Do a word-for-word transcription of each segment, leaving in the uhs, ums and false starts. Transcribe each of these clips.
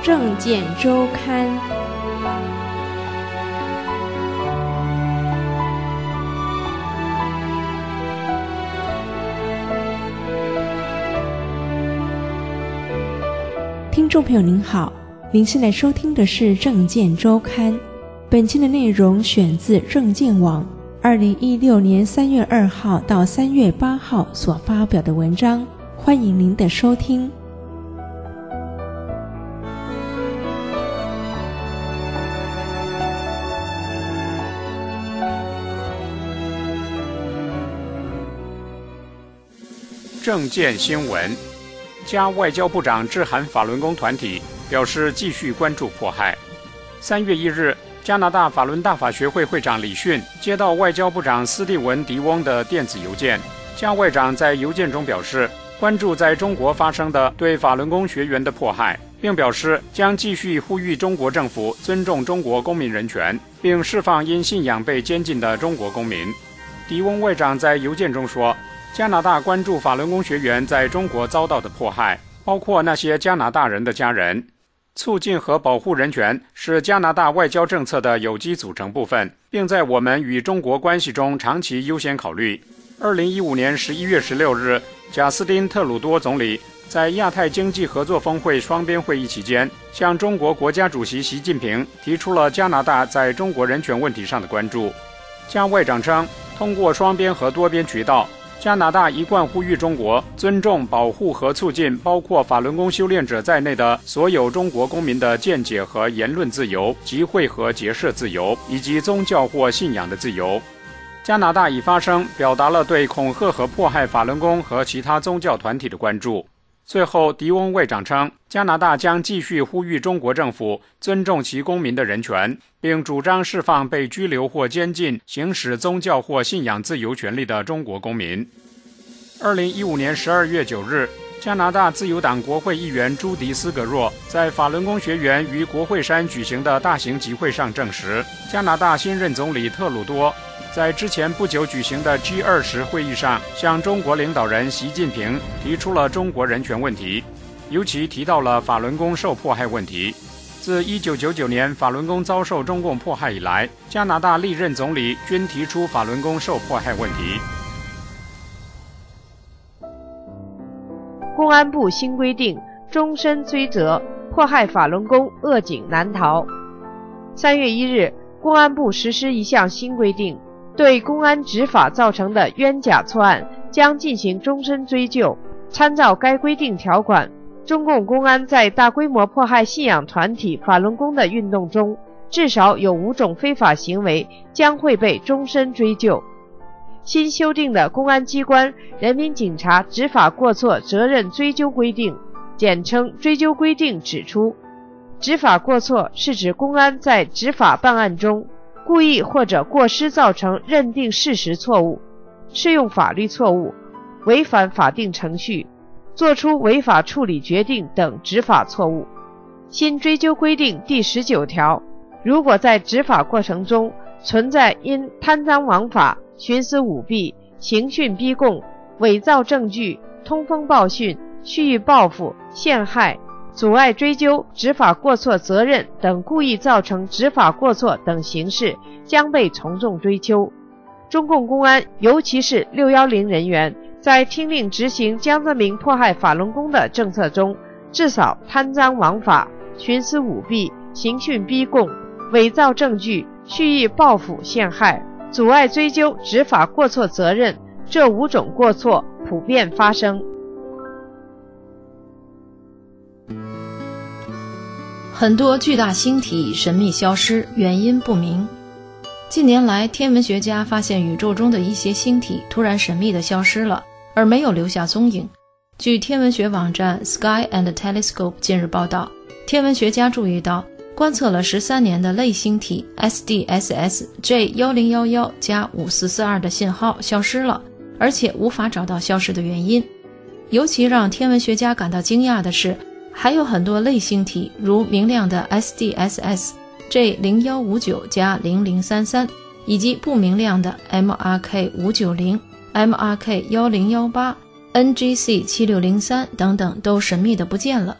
政见周刊。听众朋友您好，您现在收听的是政见周刊，本期的内容选自政见网二零一六年三月二号到三月八号所发表的文章，欢迎您的收听。 政见新闻，加外交部长致函法轮功团体，表示继续关注迫害。三月一日，加拿大法轮大法学会会长李迅接到外交部长斯蒂文·迪翁的电子邮件，加外长在邮件中表示关注在中国发生的对法轮功学员的迫害，并表示将继续呼吁中国政府尊重中国公民人权，并释放因信仰被监禁的中国公民。迪翁外长在邮件中说，加拿大关注法轮功学员在中国遭到的迫害，包括那些加拿大人的家人。促进和保护人权是加拿大外交政策的有机组成部分，并在我们与中国关系中长期优先考虑。二零一五年十一月十六日，贾斯汀·特鲁多总理在亚太经济合作峰会双边会议期间，向中国国家主席习近平提出了加拿大在中国人权问题上的关注。加外长称，通过双边和多边渠道，加拿大一贯呼吁中国尊重、保护和促进包括法轮功修炼者在内的所有中国公民的见解和言论自由、集会和结社自由，以及宗教或信仰的自由。加拿大已发声，表达了对恐吓和迫害法轮功和其他宗教团体的关注。最后，迪翁外长称，加拿大将继续呼吁中国政府尊重其公民的人权，并主张释放被拘留或监禁、行使宗教或信仰自由权利的中国公民。二零一五年十二月九日，加拿大自由党国会议员朱迪斯格若在法轮功学员于国会山举行的大型集会上证实，加拿大新任总理特鲁多在之前不久举行的 G 二十 会议上向中国领导人习近平提出了中国人权问题，尤其提到了法轮功受迫害问题。自一九九九年法轮功遭受中共迫害以来，加拿大历任总理均提出法轮功受迫害问题。 公安部新规定，终身追责，迫害法轮功恶警难逃。三月一日，公安部实施一项新规定，对公安执法造成的冤假错案将进行终身追究。参照该规定条款，中共公安在大规模迫害信仰团体法轮功的运动中，至少有五种非法行为将会被终身追究。新修订的公安机关人民警察执法过错责任追究规定，简称追究规定指出，执法过错是指公安在执法办案中故意或者过失造成认定事实错误、适用法律错误、违反法定程序、作出违法处理决定等执法错误。新追究规定第十九条，如果在执法过程中存在因贪赃枉法、徇私舞弊、刑讯逼供、伪造证据、通风报讯、蓄意报复、陷害、阻碍追究执法过错责任等故意造成执法过错等形式，将被从重追究。中共公安尤其是六一零人员在听令执行江泽民迫害法轮功的政策中，至少贪赃枉法、徇私舞弊、刑讯逼供、伪造证据、蓄意报复陷害、阻碍追究执法过错责任这五种过错普遍发生。 很多巨大星体神秘消失，原因不明。近年来，天文学家发现宇宙中的一些星体突然神秘地消失了，而没有留下踪影。据天文学网站 Sky and Telescope 近日报道，天文学家注意到观测了十三年的类星体 S D S S J 一零一一加五四四二的信号消失了，而且无法找到消失的原因。尤其让天文学家感到惊讶的是，还有很多类星体，如明亮的 S D S S J 零一五九加零零三三，以及不明亮的 M R K 五九零、M R K 一零一八、N G C 七六零三等等都神秘的不见了。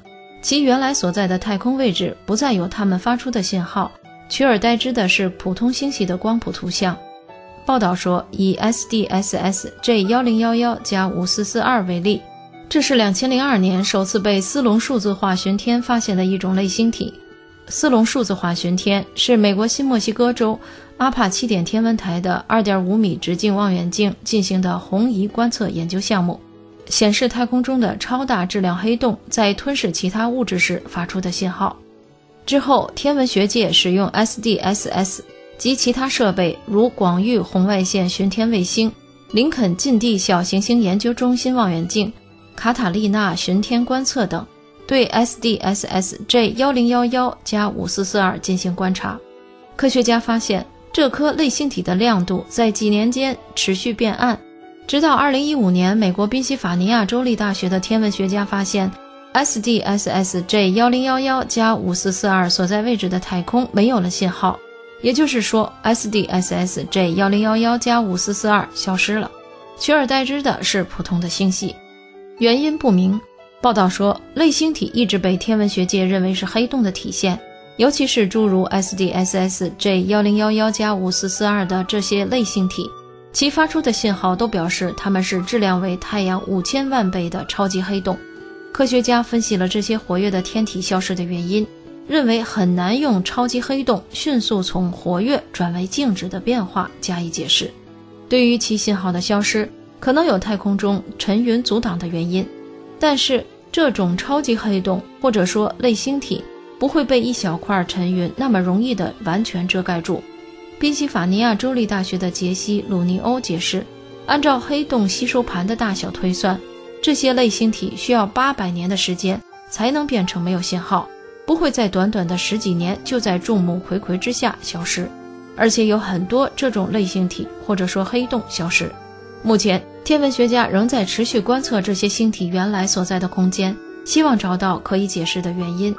其原来所在的太空位置不再有它们发出的信号，取而代之的是普通星系的光谱图像。报道说，以 S D S S J 一零一一加五四四二 为例，这是二零零二年首次被斯隆数字化巡天发现的一种类星体。斯隆数字化巡天是美国新墨西哥州阿帕七点天文台的 二点五米直径望远镜进行的红移观测研究项目，显示太空中的超大质量黑洞在吞噬其他物质时发出的信号。之后，天文学界使用 S D S S 及其他设备，如广域红外线巡天卫星、林肯近地小行星研究中心望远镜、卡塔利娜巡天观测等，对 S D S S J 一零一一加五四四二进行观察。科学家发现，这颗类星体的亮度在几年间持续变暗，直到二零一五年，美国宾夕法尼亚州立大学的天文学家发现 S D S S J 一零一一加五四四二所在位置的太空没有了信号，也就是说 S D S S J 一零一一加五四四二消失了，取而代之的是普通的星系，原因不明。报道说，类星体一直被天文学界认为是黑洞的体现，尤其是诸如 S D S S J 一零一一加五四四二的这些类星体，其发出的信号都表示它们是质量为太阳五千万倍的超级黑洞。科学家分析了这些活跃的天体消失的原因，认为很难用超级黑洞迅速从活跃转为静止的变化加以解释。对于其信号的消失，可能有太空中尘云阻挡的原因，但是这种超级黑洞或者说类星体不会被一小块尘云那么容易地完全遮盖住。宾夕法尼亚州立大学的杰西·鲁尼欧解释，按照黑洞吸收盘的大小推算，这些类星体需要八百年的时间才能变成没有信号，不会在短短的十几年就在众目睽睽之下消失，而且有很多这种类星体或者说黑洞消失。目前天文学家仍在持续观测这些星体原来所在的空间，希望找到可以解释的原因。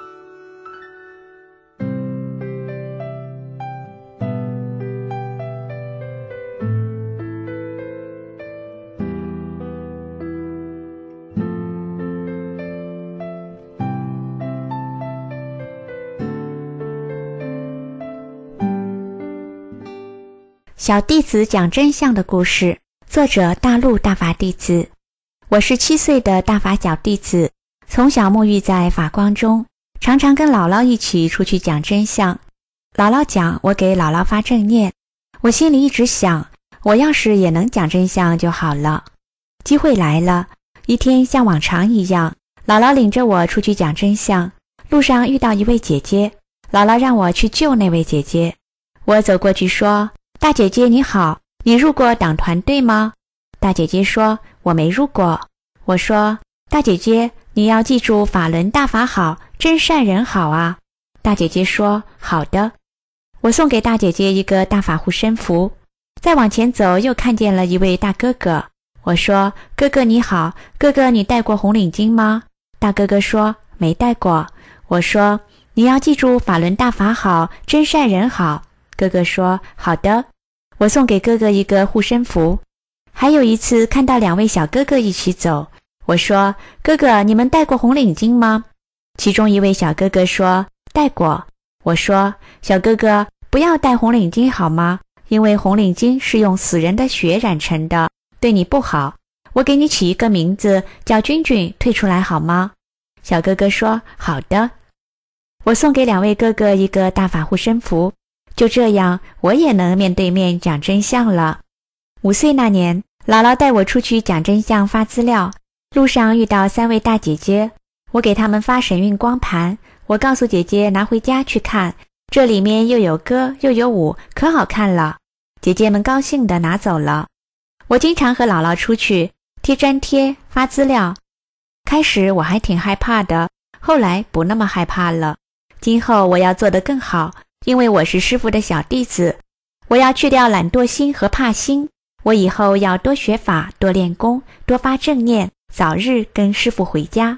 小弟子讲真相的故事，作者大陆大法弟子。我是七岁的大法小弟子，从小沐浴在法光中，常常跟姥姥一起出去讲真相。姥姥讲，我给姥姥发正念。我心里一直想，我要是也能讲真相就好了。机会来了，一天像往常一样，姥姥领着我出去讲真相。路上遇到一位姐姐，姥姥让我去救那位姐姐。我走过去说，大姐姐你好，你入过党团队吗？大姐姐说，我没入过。我说，大姐姐，你要记住法轮大法好，真善人好啊。大姐姐说，好的。我送给大姐姐一个大法护身符。再往前走，又看见了一位大哥哥。我说，哥哥你好，哥哥你戴过红领巾吗？大哥哥说，没戴过。我说，你要记住法轮大法好，真善人好。哥哥说，好的。我送给哥哥一个护身符。还有一次看到两位小哥哥一起走，我说，哥哥你们戴过红领巾吗？其中一位小哥哥说，戴过。我说，小哥哥不要戴红领巾好吗？因为红领巾是用死人的血染成的，对你不好。我给你起一个名字叫君君，退出来好吗？小哥哥说，好的。我送给两位哥哥一个大法护身符。就这样，我也能面对面讲真相了。五岁那年，姥姥带我出去讲真相发资料，路上遇到三位大姐姐，我给他们发神韵光盘，我告诉姐姐拿回家去看，这里面又有歌又有舞，可好看了。姐姐们高兴地拿走了。我经常和姥姥出去贴粘贴发资料，开始我还挺害怕的，后来不那么害怕了。今后我要做得更好，因为我是师父的小弟子，我要去掉懒惰心和怕心，我以后要多学法，多练功，多发正念，早日跟师父回家。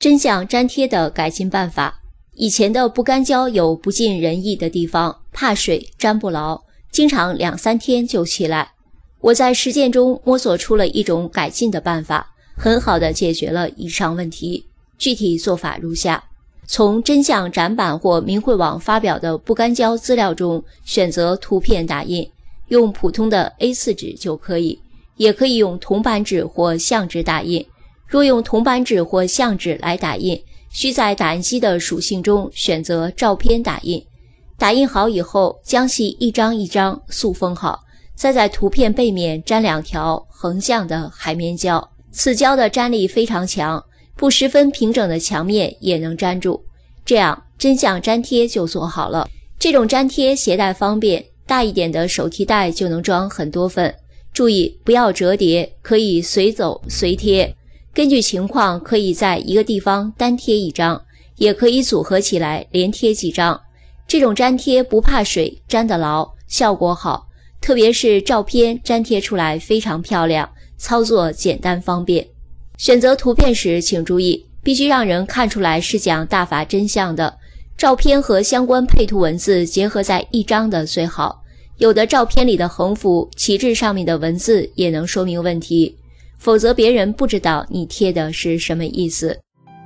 真相粘贴的改进办法。以前的不干胶有不尽人意的地方，怕水粘不牢，经常两三天就起来。我在实践中摸索出了一种改进的办法，很好地解决了以上问题。具体做法如下：从真相展板或明慧网发表的不干胶资料中选择图片打印，用普通的 A 四 纸就可以，也可以用铜版纸或相纸打印。若用铜版纸或相纸来打印，需在打印机的属性中选择照片打印。打印好以后，将其一张一张塑封好，再在图片背面粘两条横向的海绵胶。此胶的粘力非常强，不十分平整的墙面也能粘住。这样真相粘贴就做好了。这种粘贴携带方便，大一点的手提袋就能装很多份。注意不要折叠，可以随走随贴。根据情况，可以在一个地方单贴一张，也可以组合起来连贴几张。这种粘贴不怕水，粘得牢，效果好，特别是照片粘贴出来非常漂亮，操作简单方便。选择图片时请注意，必须让人看出来是讲大法真相的。照片和相关配图文字结合在一张的最好。有的照片里的横幅、旗帜上面的文字也能说明问题，否则别人不知道你贴的是什么意思。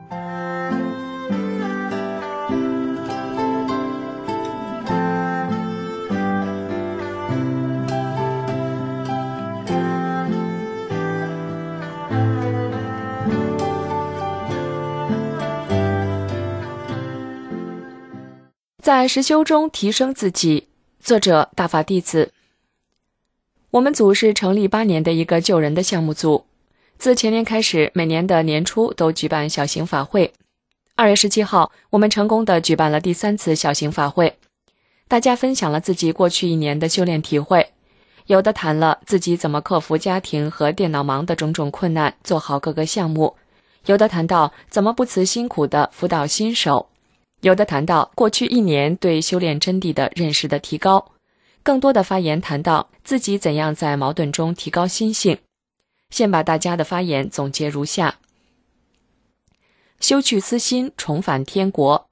在实修中提升自己。作者大法弟子。我们组是成立八年的一个救人的项目组，自前年开始，每年的年初都举办小型法会。二月十七号，我们成功地举办了第三次小型法会，大家分享了自己过去一年的修炼体会，有的谈了自己怎么克服家庭和电脑忙的种种困难，做好各个项目，有的谈到怎么不辞辛苦地辅导新手，有的谈到过去一年对修炼真谛的认识的提高，更多的发言谈到自己怎样在矛盾中提高心性。现把大家的发言总结如下：修去私心，重返天国。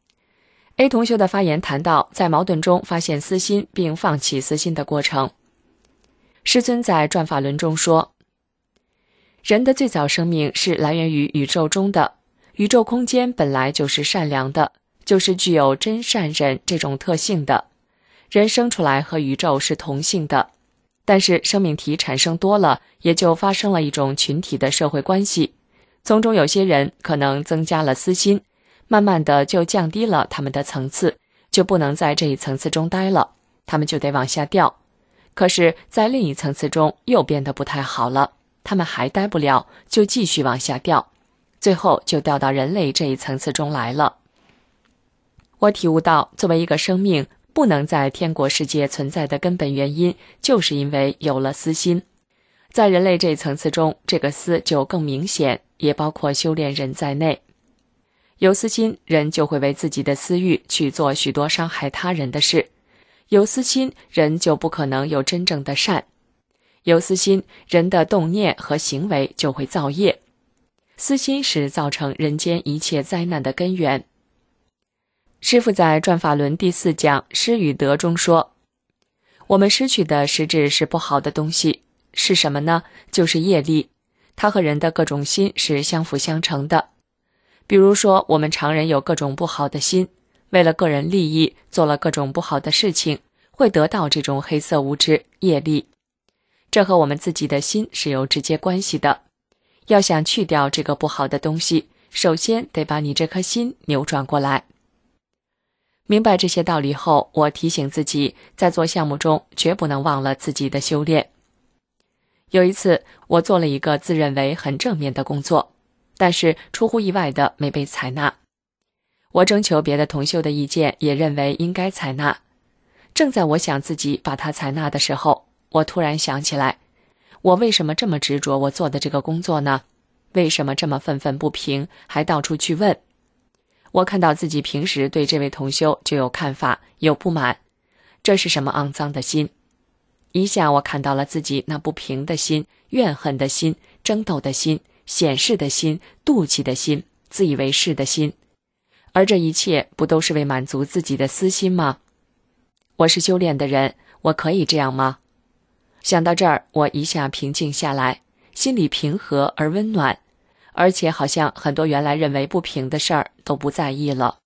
A 同学的发言谈到在矛盾中发现私心并放弃私心的过程。师尊在转法轮中说，人的最早生命是来源于宇宙中的，宇宙空间本来就是善良的，就是具有真善忍这种特性的。人生出来和宇宙是同性的，但是生命体产生多了，也就发生了一种群体的社会关系，从中有些人可能增加了私心，慢慢的就降低了他们的层次，就不能在这一层次中待了，他们就得往下掉。可是在另一层次中又变得不太好了，他们还待不了，就继续往下掉，最后就掉到人类这一层次中来了。我体悟到，作为一个生命不能在天国世界存在的根本原因，就是因为有了私心。在人类这一层次中，这个私就更明显，也包括修炼人在内。有私心，人就会为自己的私欲去做许多伤害他人的事。有私心，人就不可能有真正的善。有私心，人的动念和行为就会造业。私心是造成人间一切灾难的根源。师父在转法轮第四讲失与得中说，我们失去的实质是不好的东西，是什么呢？就是业力，它和人的各种心是相辅相成的。比如说，我们常人有各种不好的心，为了个人利益做了各种不好的事情，会得到这种黑色物质业力，这和我们自己的心是有直接关系的。要想去掉这个不好的东西，首先得把你这颗心扭转过来。明白这些道理后，我提醒自己，在做项目中绝不能忘了自己的修炼。有一次，我做了一个自认为很正面的工作，但是出乎意外的没被采纳。我征求别的同修的意见，也认为应该采纳。正在我想自己把它采纳的时候，我突然想起来，我为什么这么执着我做的这个工作呢？为什么这么愤愤不平，还到处去问？我看到自己平时对这位同修就有看法，有不满，这是什么肮脏的心？一下我看到了自己那不平的心、怨恨的心、争斗的心、显示的心、妒忌的心、 自以为是的心，而这一切不都是为满足自己的私心吗？我是修炼的人，我可以这样吗？想到这儿，我一下平静下来，心里平和而温暖，而且好像很多原来认为不平的事儿都不在意了。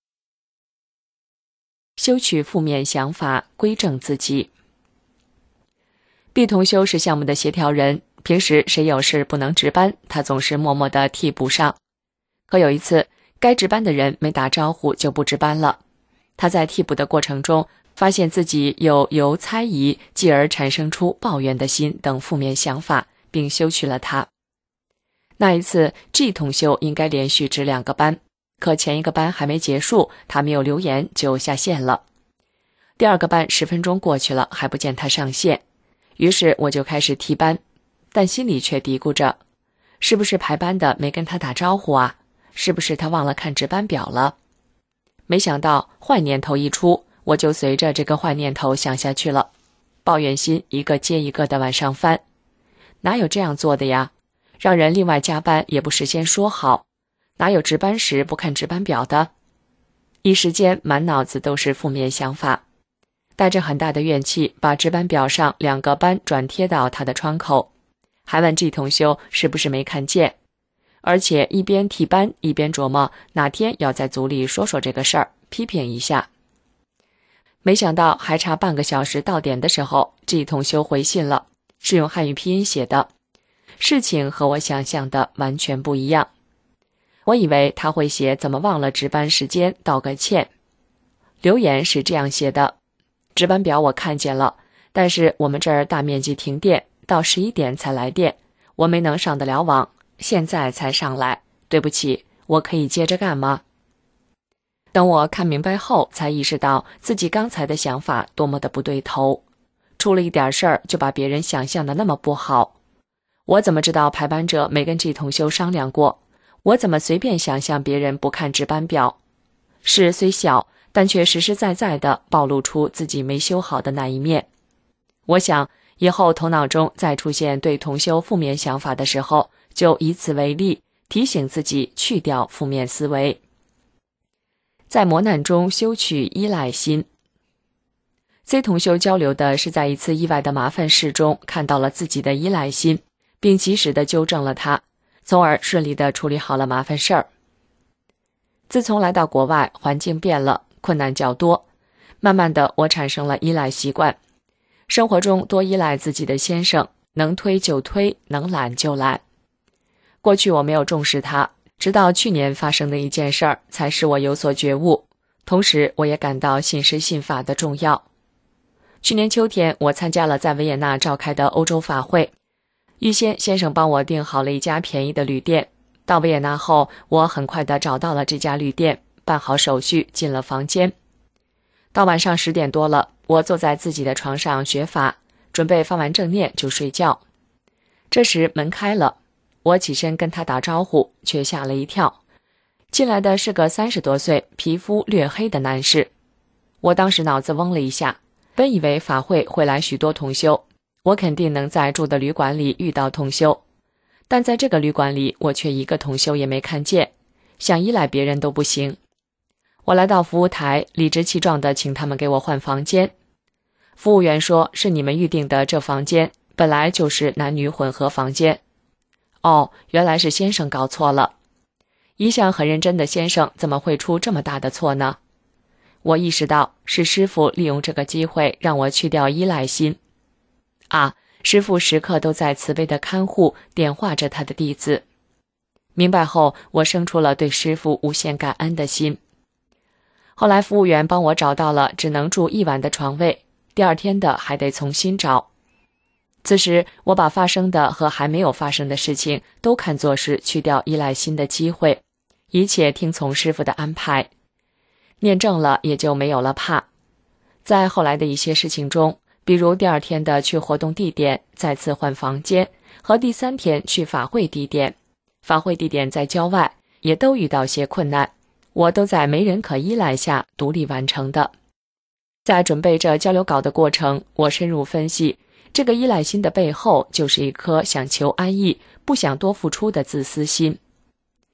修取负面想法，归正自己。毕同修是项目的协调人，平时谁有事不能值班，他总是默默地替补上。可有一次，该值班的人没打招呼就不值班了。他在替补的过程中，发现自己有由猜疑继而产生出抱怨的心等负面想法，并修取了它。那一次 G 同修应该连续值两个班，可前一个班还没结束，他没有留言就下线了。第二个班十分钟过去了，还不见他上线，于是我就开始替班，但心里却嘀咕着，是不是排班的没跟他打招呼啊？是不是他忘了看值班表了？没想到坏念头一出，我就随着这个坏念头想下去了，抱怨心一个接一个的往上翻。哪有这样做的呀？让人另外加班也不事先说好，哪有值班时不看值班表的？一时间满脑子都是负面想法，带着很大的怨气把值班表上两个班转贴到他的窗口，还问 G 同修是不是没看见，而且一边替班一边琢磨哪天要在组里说说这个事儿，批评一下。没想到还差半个小时到点的时候， G 同修回信了，是用汉语拼音写的，事情和我想象的完全不一样。我以为他会写怎么忘了值班时间道个歉。留言是这样写的，值班表我看见了，但是我们这儿大面积停电，到十一点才来电，我没能上得了网，现在才上来，对不起，我可以接着干吗？等我看明白后，才意识到自己刚才的想法多么的不对头，出了一点事儿就把别人想象的那么不好。我怎么知道排班者没跟 G 同修商量过？我怎么随便想象别人不看值班表？事虽小，但却实实在在地暴露出自己没修好的那一面。我想以后头脑中再出现对同修负面想法的时候，就以此为例，提醒自己去掉负面思维。在磨难中修取依赖心。 C 同修交流的是在一次意外的麻烦事中看到了自己的依赖心，并及时地纠正了它，从而顺利地处理好了麻烦事儿。自从来到国外，环境变了，困难较多，慢慢的我产生了依赖习惯，生活中多依赖自己的先生，能推就推，能揽就揽。过去我没有重视它，直到去年发生的一件事儿，才使我有所觉悟，同时我也感到信师信法的重要。去年秋天，我参加了在维也纳召开的欧洲法会，预先先生帮我订好了一家便宜的旅店。到维也纳后，我很快地找到了这家旅店，办好手续，进了房间。到晚上十点多了，我坐在自己的床上学法，准备放完正念就睡觉。这时门开了，我起身跟他打招呼，却吓了一跳。进来的是个三十多岁、皮肤略黑的男士。我当时脑子嗡了一下，本以为法会会来许多同修，我肯定能在住的旅馆里遇到同修，但在这个旅馆里，我却一个同修也没看见，想依赖别人都不行。我来到服务台，理直气壮地请他们给我换房间。服务员说，是你们预定的这房间，本来就是男女混合房间。哦，原来是先生搞错了。一向很认真的先生怎么会出这么大的错呢？我意识到是师父利用这个机会让我去掉依赖心。啊，师父时刻都在慈悲的看护点化着他的弟子。明白后，我生出了对师父无限感恩的心。后来服务员帮我找到了只能住一晚的床位，第二天的还得重新找。此时我把发生的和还没有发生的事情都看作是去掉依赖心的机会，一切听从师父的安排。念正了，也就没有了怕。在后来的一些事情中，比如第二天的去活动地点再次换房间，和第三天去法会地点，法会地点在郊外，也都遇到些困难，我都在没人可依赖下独立完成的。在准备这交流稿的过程，我深入分析，这个依赖心的背后就是一颗想求安逸、不想多付出的自私心。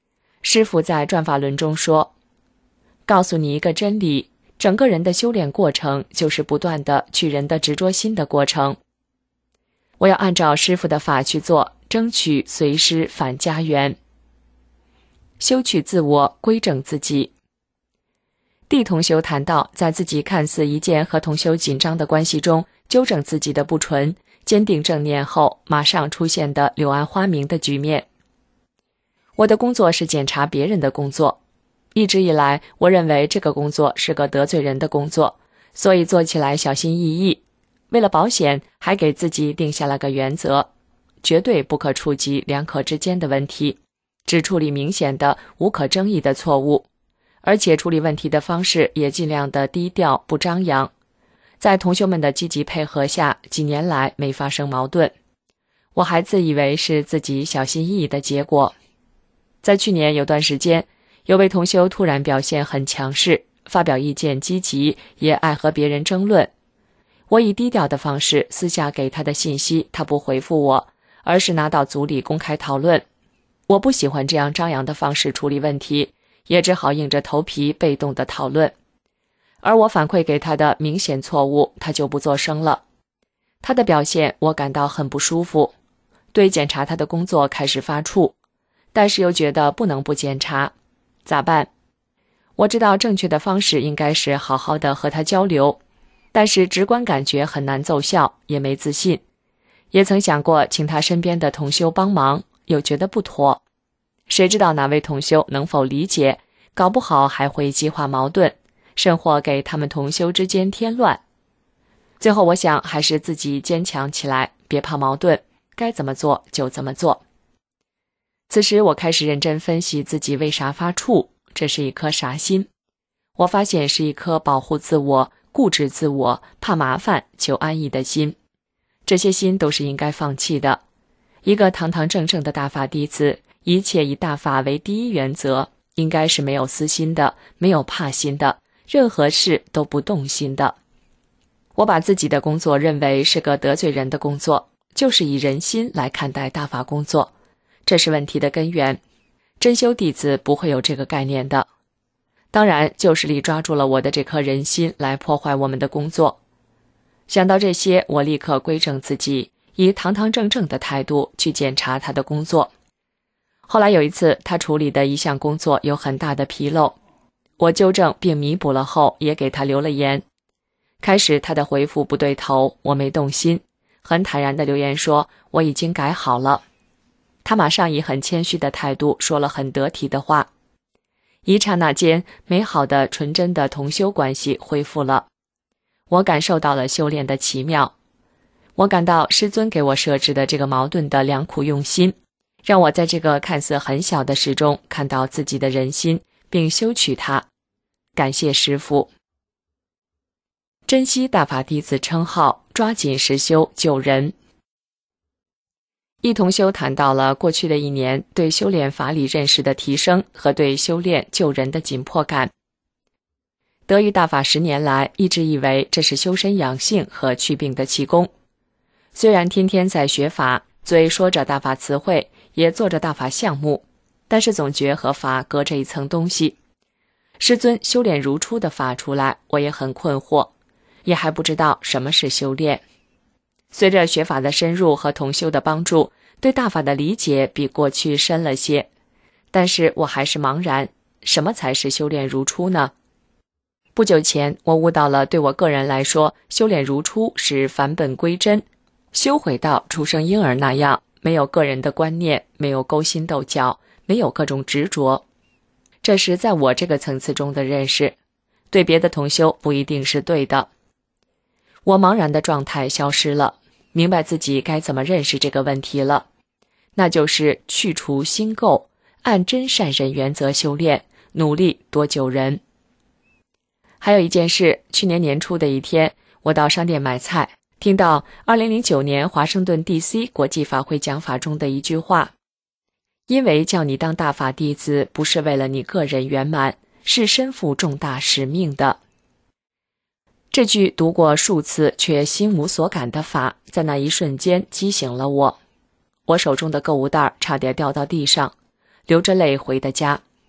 师父在转法轮中说，告诉你一个真理，整个人的修炼过程就是不断的去人的执着心的过程。我要按照师父的法去做，争取随师返家园。修取自我，归正自己。D同修谈到，在自己看似一件和同修紧张的关系中，纠正自己的不纯，坚定正念后，马上出现的柳暗花明的局面。我的工作是检查别人的工作，一直以来，我认为这个工作是个得罪人的工作，所以做起来小心翼翼。为了保险，还给自己定下了个原则，绝对不可触及两可之间的问题，只处理明显的、无可争议的错误，而且处理问题的方式也尽量的低调不张扬。在同修们的积极配合下，几年来没发生矛盾。我还自以为是自己小心翼翼的结果。在去年有段时间，有位同修突然表现很强势，发表意见积极，也爱和别人争论。我以低调的方式私下给他的信息，他不回复我，而是拿到组里公开讨论。我不喜欢这样张扬的方式处理问题，也只好硬着头皮被动的讨论。而我反馈给他的明显错误，他就不作声了。他的表现我感到很不舒服，对检查他的工作开始发怵，但是又觉得不能不检查，咋办？我知道正确的方式应该是好好的和他交流，但是直观感觉很难奏效，也没自信。也曾想过请他身边的同修帮忙，又觉得不妥。谁知道哪位同修能否理解，搞不好还会激化矛盾，甚或给他们同修之间添乱。最后我想还是自己坚强起来，别怕矛盾，该怎么做就怎么做。此时我开始认真分析自己为啥发怵，这是一颗啥心？我发现是一颗保护自我、固执自我、怕麻烦、求安逸的心。这些心都是应该放弃的。一个堂堂正正的大法弟子，一切以大法为第一原则，应该是没有私心的，没有怕心的，任何事都不动心的。我把自己的工作认为是个得罪人的工作，就是以人心来看待大法工作，这是问题的根源。真修弟子不会有这个概念的。当然，旧势力抓住了我的这颗人心来破坏我们的工作。想到这些，我立刻归正自己，以堂堂正正的态度去检查他的工作。后来有一次，他处理的一项工作有很大的纰漏，我纠正并弥补了后，也给他留了言。开始他的回复不对头，我没动心，很坦然的留言说我已经改好了。他马上以很谦虚的态度说了很得体的话。一刹那间，美好的纯真的同修关系恢复了。我感受到了修炼的奇妙。我感到师尊给我设置的这个矛盾的良苦用心，让我在这个看似很小的事中看到自己的人心，并修取它。感谢师父。珍惜大法弟子称号，抓紧实修救人。一同修谈到了过去的一年对修炼法理认识的提升和对修炼救人的紧迫感。得遇大法十年来，一直以为这是修身养性和祛病的气功。虽然天天在学法，嘴说着大法词汇，也做着大法项目，但是总觉和法隔着一层东西。师尊修炼如初的法出来，我也很困惑，也还不知道什么是修炼。随着学法的深入和同修的帮助，对大法的理解比过去深了些，但是我还是茫然，什么才是修炼如初呢？不久前，我悟到了对我个人来说，修炼如初是返本归真，修回到出生婴儿那样，没有个人的观念，没有勾心斗角，没有各种执着。这是在我这个层次中的认识，对别的同修不一定是对的。我茫然的状态消失了，明白自己该怎么认识这个问题了，那就是去除心垢，按真善人原则修炼，努力多救人。还有一件事，去年年初的一天，我到商店买菜，听到二零零九年华盛顿 D C 国际法会讲法中的一句话，因为叫你当大法弟子不是为了你个人圆满，是身负重大使命的。这句读过数次却心无所感的法，在那一瞬间激醒了我。我手中的购物袋差点掉到地上，流着泪回的家，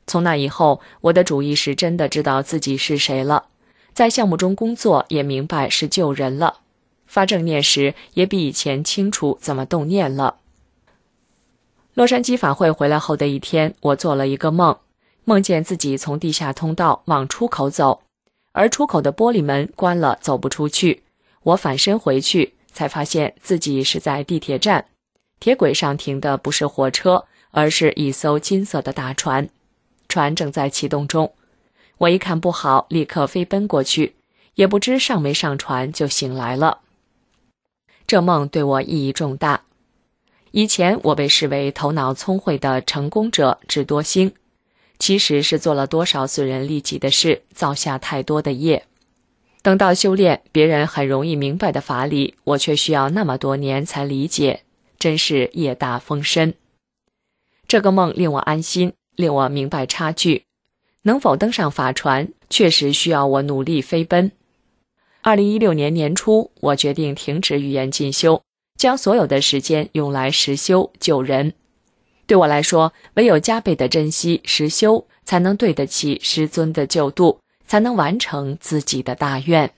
从那以后，我的主意是真的知道自己是谁了，在项目中工作也明白是救人了，发正念时也比以前清楚怎么动念了。洛杉矶法会回来后的一天，我做了一个梦，梦见自己从地下通道往出口走，而出口的玻璃门关了，走不出去。我反身回去，才发现自己是在地铁站，铁轨上停的不是火车，而是一艘金色的大船，船正在启动中。我一看不好，立刻飞奔过去，也不知上没上船就醒来了。这梦对我意义重大。以前我被视为头脑聪慧的成功者智多星，其实是做了多少损人利己的事，造下太多的业。等到修炼别人很容易明白的法理，我却需要那么多年才理解，真是业大风深。这个梦令我安心，令我明白差距。能否登上法船，确实需要我努力飞奔。二零一六年年初，我决定停止语言进修，将所有的时间用来实修救人。对我来说，唯有加倍的珍惜实修，才能对得起师尊的救度，才能完成自己的大愿。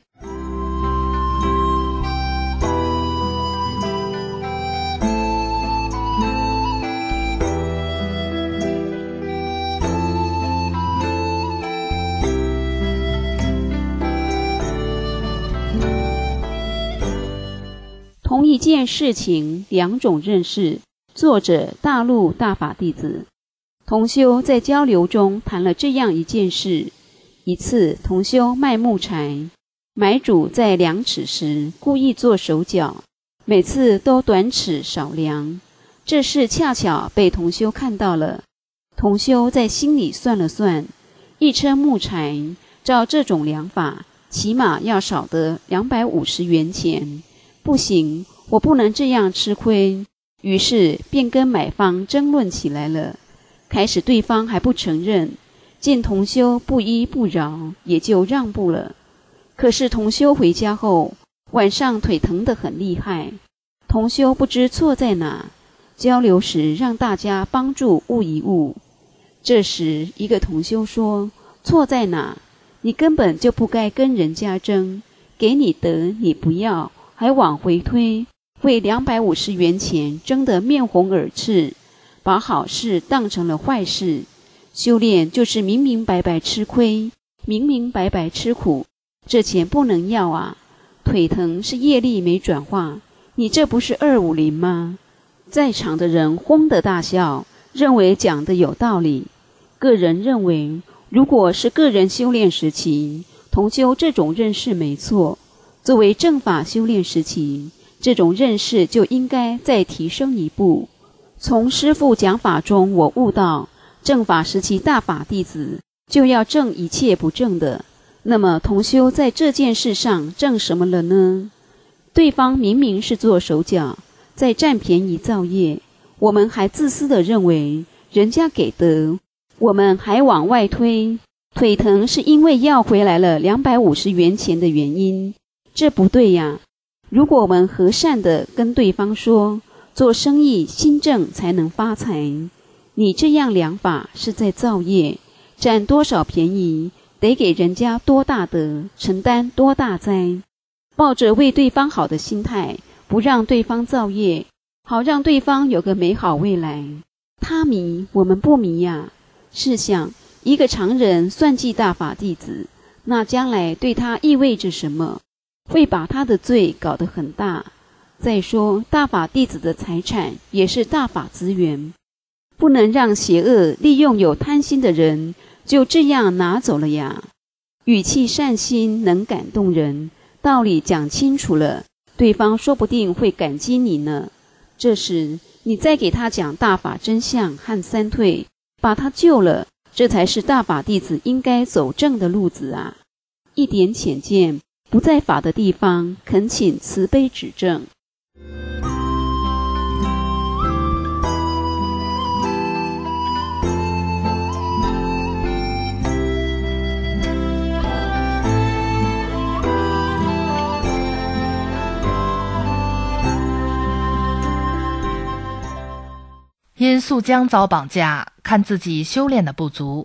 同一件事情，两种认识。作者大陆大法弟子。同修在交流中谈了这样一件事：一次，同修卖木柴，买主在量尺时故意做手脚，每次都短尺少量。这事恰巧被同修看到了。同修在心里算了算，一车木柴照这种量法，起码要少得两百五十元钱。不行，我不能这样吃亏。于是便跟买方争论起来了。开始对方还不承认，见同修不依不饶，也就让步了。可是同修回家后，晚上腿疼得很厉害。同修不知错在哪，交流时让大家帮助悟一悟。这时一个同修说：错在哪？你根本就不该跟人家争，给你得你不要，还往回推，为两百五十元钱争得面红耳赤，把好事当成了坏事。修炼就是明明白白吃亏，明明白白吃苦，这钱不能要啊！腿疼是业力没转化，你这不是二五零吗？在场的人哄得大笑，认为讲得有道理。个人认为，如果是个人修炼时期，同修这种认识没错。作为正法修炼时期，这种认识就应该再提升一步。从师父讲法中，我悟到，正法时期大法弟子就要正一切不正的。那么同修在这件事上正什么了呢？对方明明是做手脚，在占便宜造业，我们还自私地认为人家给的，我们还往外推。腿疼是因为要回来了两百五十元钱的原因，这不对呀。如果我们和善地跟对方说，做生意心正才能发财，你这样量法是在造业，占多少便宜，得给人家多大德，承担多大灾。抱着为对方好的心态，不让对方造业，好让对方有个美好未来。他迷，我们不迷呀。试想，一个常人算计大法弟子，那将来对他意味着什么？会把他的罪搞得很大。再说，大法弟子的财产也是大法资源，不能让邪恶利用有贪心的人就这样拿走了呀。语气善心能感动人，道理讲清楚了，对方说不定会感激你呢。这时你再给他讲大法真相和三退，把他救了，这才是大法弟子应该走正的路子啊。一点浅见，不在法的地方，恳请慈悲指正。 因素江遭绑架，看自己修炼的不足，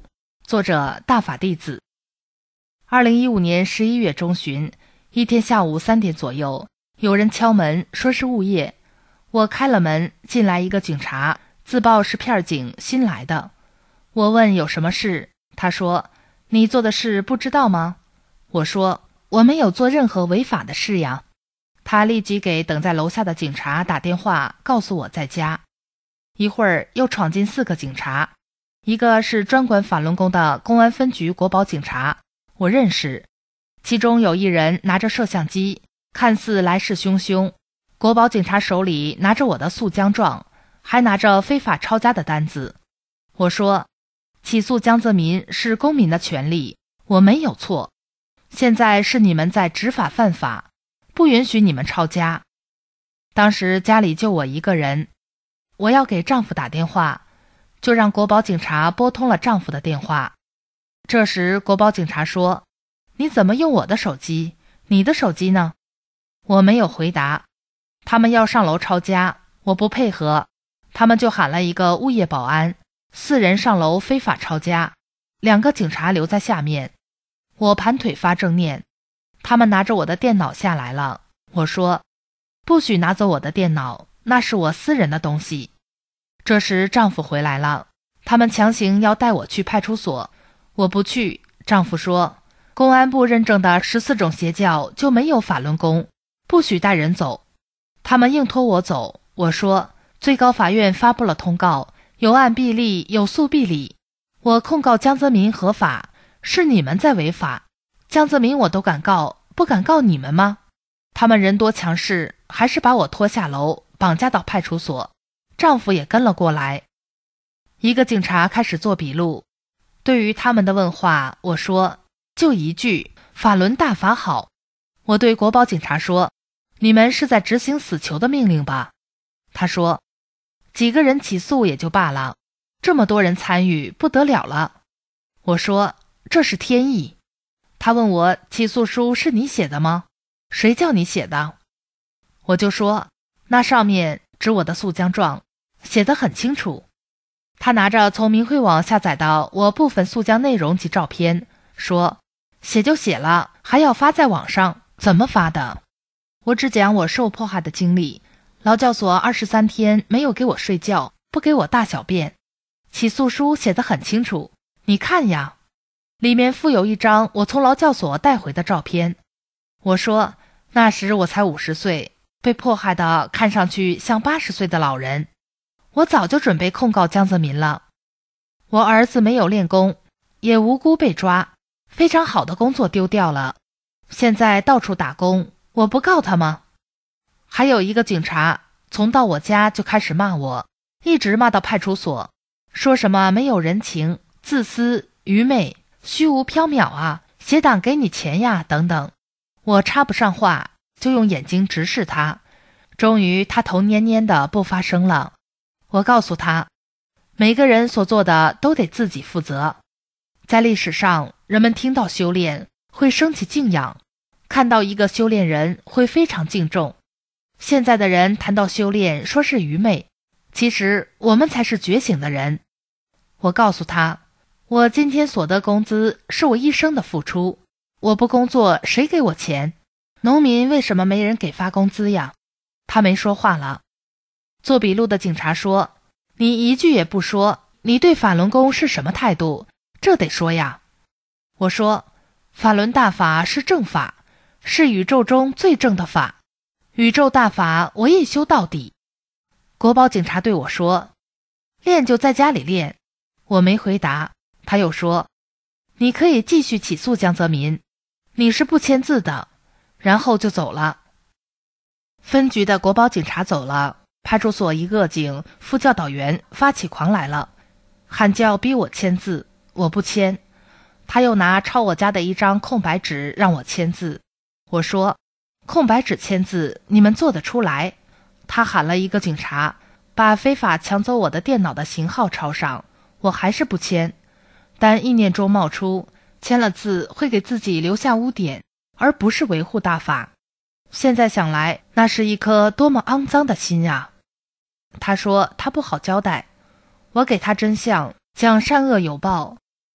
作者大法弟子。二零一五年十一月中旬，一天下午三点左右，有人敲门，说是物业。我开了门，进来一个警察，自报是片警，新来的。我问有什么事，他说：“你做的事不知道吗？”我说：“我没有做任何违法的事呀。”他立即给等在楼下的警察打电话，告诉我在家。一会儿又闯进四个警察，一个是专管法轮功的公安分局国保警察，我认识。其中有一人拿着摄像机，看似来势汹汹。国保警察手里拿着我的诉姜状，还拿着非法抄家的单子。我说，起诉江泽民是公民的权利，我没有错。现在是你们在执法犯法，不允许你们抄家。当时家里就我一个人，我要给丈夫打电话，就让国保警察拨通了丈夫的电话。这时国保警察说：“你怎么用我的手机？你的手机呢？”我没有回答。他们要上楼抄家，我不配合，他们就喊了一个物业保安，四人上楼非法抄家，两个警察留在下面。我盘腿发正念，他们拿着我的电脑下来了。我说：“不许拿走我的电脑，那是我私人的东西。”这时丈夫回来了，他们强行要带我去派出所，我不去。丈夫说，公安部认证的十四种邪教就没有法轮功，不许带人走。他们硬拖我走，我说最高法院发布了通告，有案必立，有诉必理。我控告江泽民合法，是你们在违法。江泽民我都敢告，不敢告你们吗？他们人多强势，还是把我拖下楼，绑架到派出所。丈夫也跟了过来。一个警察开始做笔录，对于他们的问话，我说就一句，法轮大法好。我对国保警察说，你们是在执行死囚的命令吧？他说，几个人起诉也就罢了，这么多人参与，不得了了。我说，这是天意。他问我，起诉书是你写的吗？谁叫你写的？我就说，那上面指我的诉姜状，写得很清楚。他拿着从明慧网下载的我部分诉姜内容及照片，说，写就写了，还要发在网上，怎么发的？我只讲我受迫害的经历，劳教所二十三天没有给我睡觉，不给我大小便。起诉书写得很清楚，你看呀，里面附有一张我从劳教所带回的照片。我说，那时我才五十岁，被迫害的看上去像八十岁的老人。我早就准备控告江泽民了。我儿子没有练功，也无辜被抓，非常好的工作丢掉了，现在到处打工，我不告他吗？还有一个警察从到我家就开始骂我，一直骂到派出所，说什么没有人情、自私、愚昧、虚无缥缈啊，邪党给你钱呀等等。我插不上话，就用眼睛直视他。终于他头蔫蔫的不发声了。我告诉他，每个人所做的都得自己负责。在历史上，人们听到修炼会升起敬仰，看到一个修炼人会非常敬重。现在的人谈到修炼说是愚昧，其实我们才是觉醒的人。我告诉他，我今天所得工资是我一生的付出，我不工作谁给我钱？农民为什么没人给发工资呀？他没说话了。做笔录的警察说，你一句也不说，你对法轮功是什么态度？这得说呀。我说，法轮大法是正法，是宇宙中最正的法，宇宙大法我一修到底。国保警察对我说，练就在家里练。我没回答。他又说，你可以继续起诉江泽民，你是不签字的，然后就走了。分局的国保警察走了，派出所一恶警副教导员发起狂来了，喊叫逼我签字，我不签。他又拿抄我家的一张空白纸让我签字。我说，空白纸签字你们做得出来？他喊了一个警察，把非法抢走我的电脑的型号抄上，我还是不签。但意念中冒出，签了字会给自己留下污点，而不是维护大法。现在想来，那是一颗多么肮脏的心呀！他说他不好交代，我给他真相，讲善恶有报，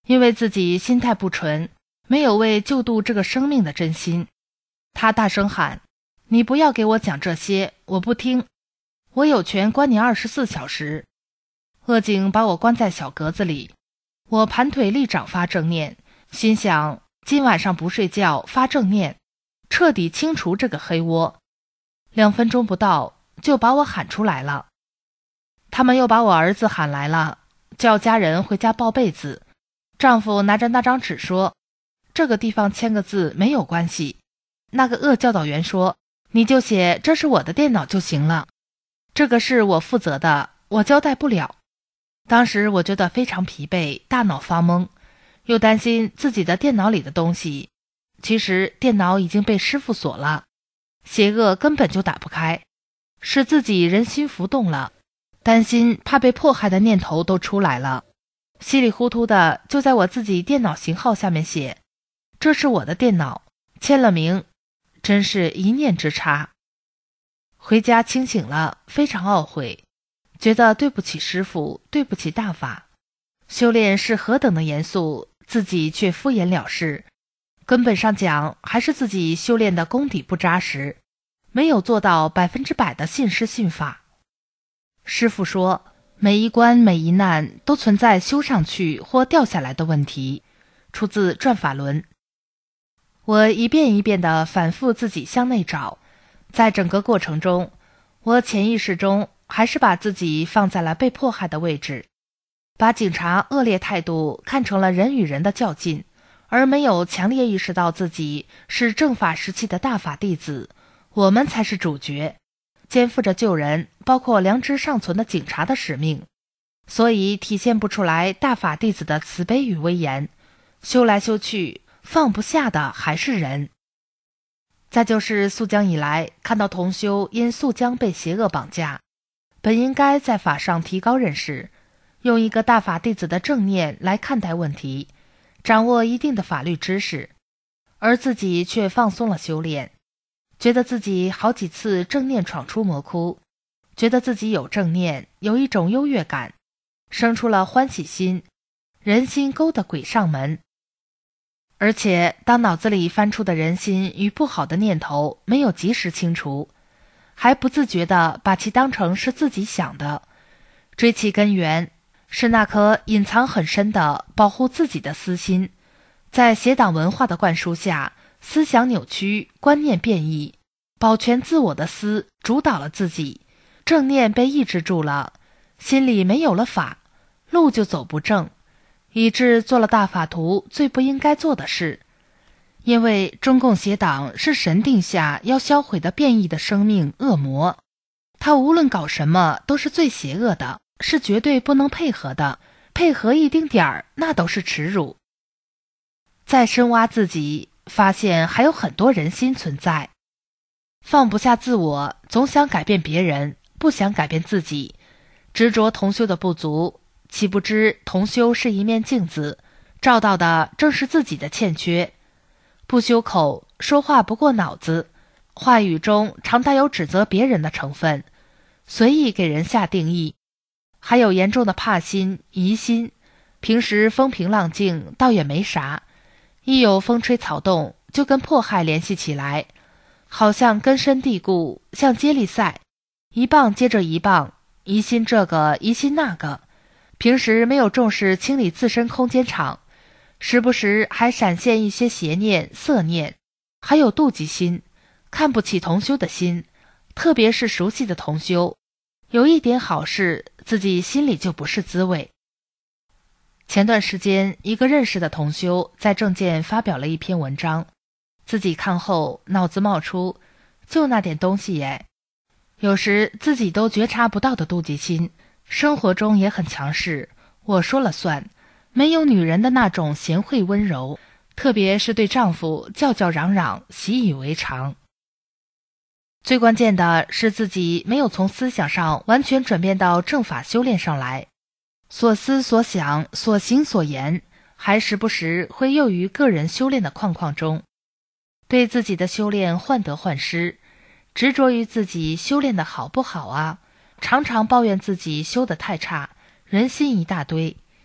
因为自己心态不纯，没有为救度这个生命的真心。他大声喊：你不要给我讲这些，我不听，我有权关你二十四小时。恶警把我关在小格子里，我盘腿立掌发正念，心想今晚上不睡觉发正念，彻底清除这个黑窝。两分钟不到就把我喊出来了。他们又把我儿子喊来了，叫家人回家抱被子。丈夫拿着那张纸说，这个地方签个字没有关系。那个恶教导员说，你就写这是我的电脑就行了，这个是我负责的，我交代不了。当时我觉得非常疲惫，大脑发懵，又担心自己的电脑里的东西。其实电脑已经被师傅锁了，邪恶根本就打不开，是自己人心浮动了，担心怕被迫害的念头都出来了，稀里糊涂的就在我自己电脑型号下面写，这是我的电脑，签了名，真是一念之差。回家清醒了，非常懊悔，觉得对不起师父，对不起大法。修炼是何等的严肃，自己却敷衍了事，根本上讲还是自己修炼的功底不扎实，没有做到百分之百的信师信法。师父说，每一关每一难都存在修上去或掉下来的问题，出自《转法轮》。我一遍一遍地反复自己向内找，在整个过程中，我潜意识中还是把自己放在了被迫害的位置，把警察恶劣态度看成了人与人的较劲，而没有强烈意识到自己是正法时期的大法弟子，我们才是主角，肩负着救人，包括良知尚存的警察的使命，所以体现不出来大法弟子的慈悲与威严，修来修去放不下的还是人。再就是溯江以来，看到同修因溯江被邪恶绑架，本应该在法上提高认识，用一个大法弟子的正念来看待问题，掌握一定的法律知识，而自己却放松了修炼，觉得自己好几次正念闯出魔窟，觉得自己有正念，有一种优越感，生出了欢喜心，人心勾得鬼上门。而且当脑子里翻出的人心与不好的念头没有及时清除，还不自觉地把其当成是自己想的，追其根源，是那颗隐藏很深的保护自己的私心，在邪党文化的灌输下，思想扭曲，观念变异，保全自我的私主导了自己，正念被抑制住了，心里没有了法，路就走不正，以致做了大法徒最不应该做的事。因为中共邪党是神定下要销毁的变异的生命恶魔，他无论搞什么都是最邪恶的，是绝对不能配合的，配合一丁点儿那都是耻辱。再深挖自己，发现还有很多人心存在，放不下自我，总想改变别人，不想改变自己，执着同修的不足，岂不知同修是一面镜子，照到的正是自己的欠缺。不修口，说话不过脑子，话语中常带有指责别人的成分，随意给人下定义，还有严重的怕心、疑心，平时风平浪静倒也没啥，一有风吹草动就跟迫害联系起来，好像根深蒂固，像接力赛，一棒接着一棒，疑心这个疑心那个，平时没有重视清理自身空间场，时不时还闪现一些邪念、色念，还有妒忌心，看不起同修的心，特别是熟悉的同修，有一点好事，自己心里就不是滋味。前段时间，一个认识的同修在正见发表了一篇文章，自己看后脑子冒出，就那点东西耶。有时自己都觉察不到的妒忌心，生活中也很强势，我说了算，没有女人的那种贤惠温柔，特别是对丈夫叫叫嚷嚷，习以为常。最关键的是自己没有从思想上完全转变到正法修炼上来，所思所想所行所言还时不时会囿于个人修炼的框框中，对自己的修炼患得患失，执着于自己修炼的好不好啊，常常抱怨自己修得太差，人心一大堆。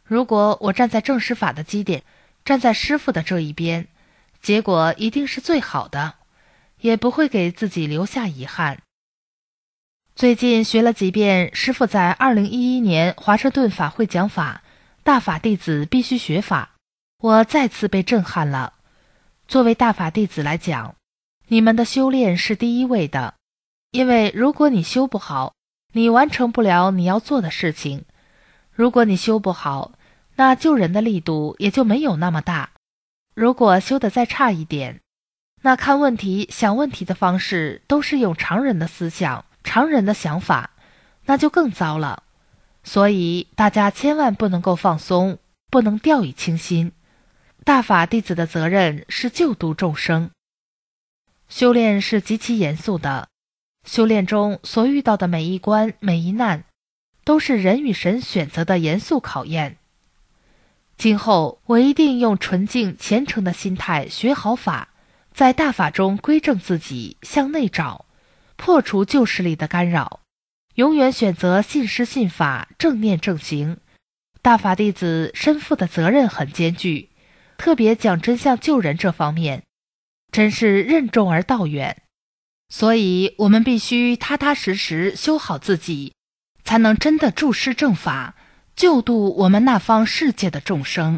如果我站在正师法的基点，站在师父的这一边，结果一定是最好的，也不会给自己留下遗憾。最近学了几遍师父在二零一一年华盛顿法会讲法，大法弟子必须学法，我再次被震撼了。作为大法弟子来讲，你们的修炼是第一位的，因为如果你修不好，你完成不了你要做的事情。如果你修不好，那救人的力度也就没有那么大。如果修得再差一点，那看问题、想问题的方式都是用常人的思想、常人的想法，那就更糟了。所以大家千万不能够放松，不能掉以轻心。大法弟子的责任是救度众生。修炼是极其严肃的，修炼中所遇到的每一关、每一难，都是人与神选择的严肃考验。今后我一定用纯净虔诚的心态学好法，在大法中归正自己，向内找，破除旧势力的干扰，永远选择信师信法，正念正行。大法弟子身负的责任很艰巨，特别讲真相救人这方面，真是任重而道远。所以我们必须踏踏实实修好自己，才能真的注师正法，救度我们那方世界的众生。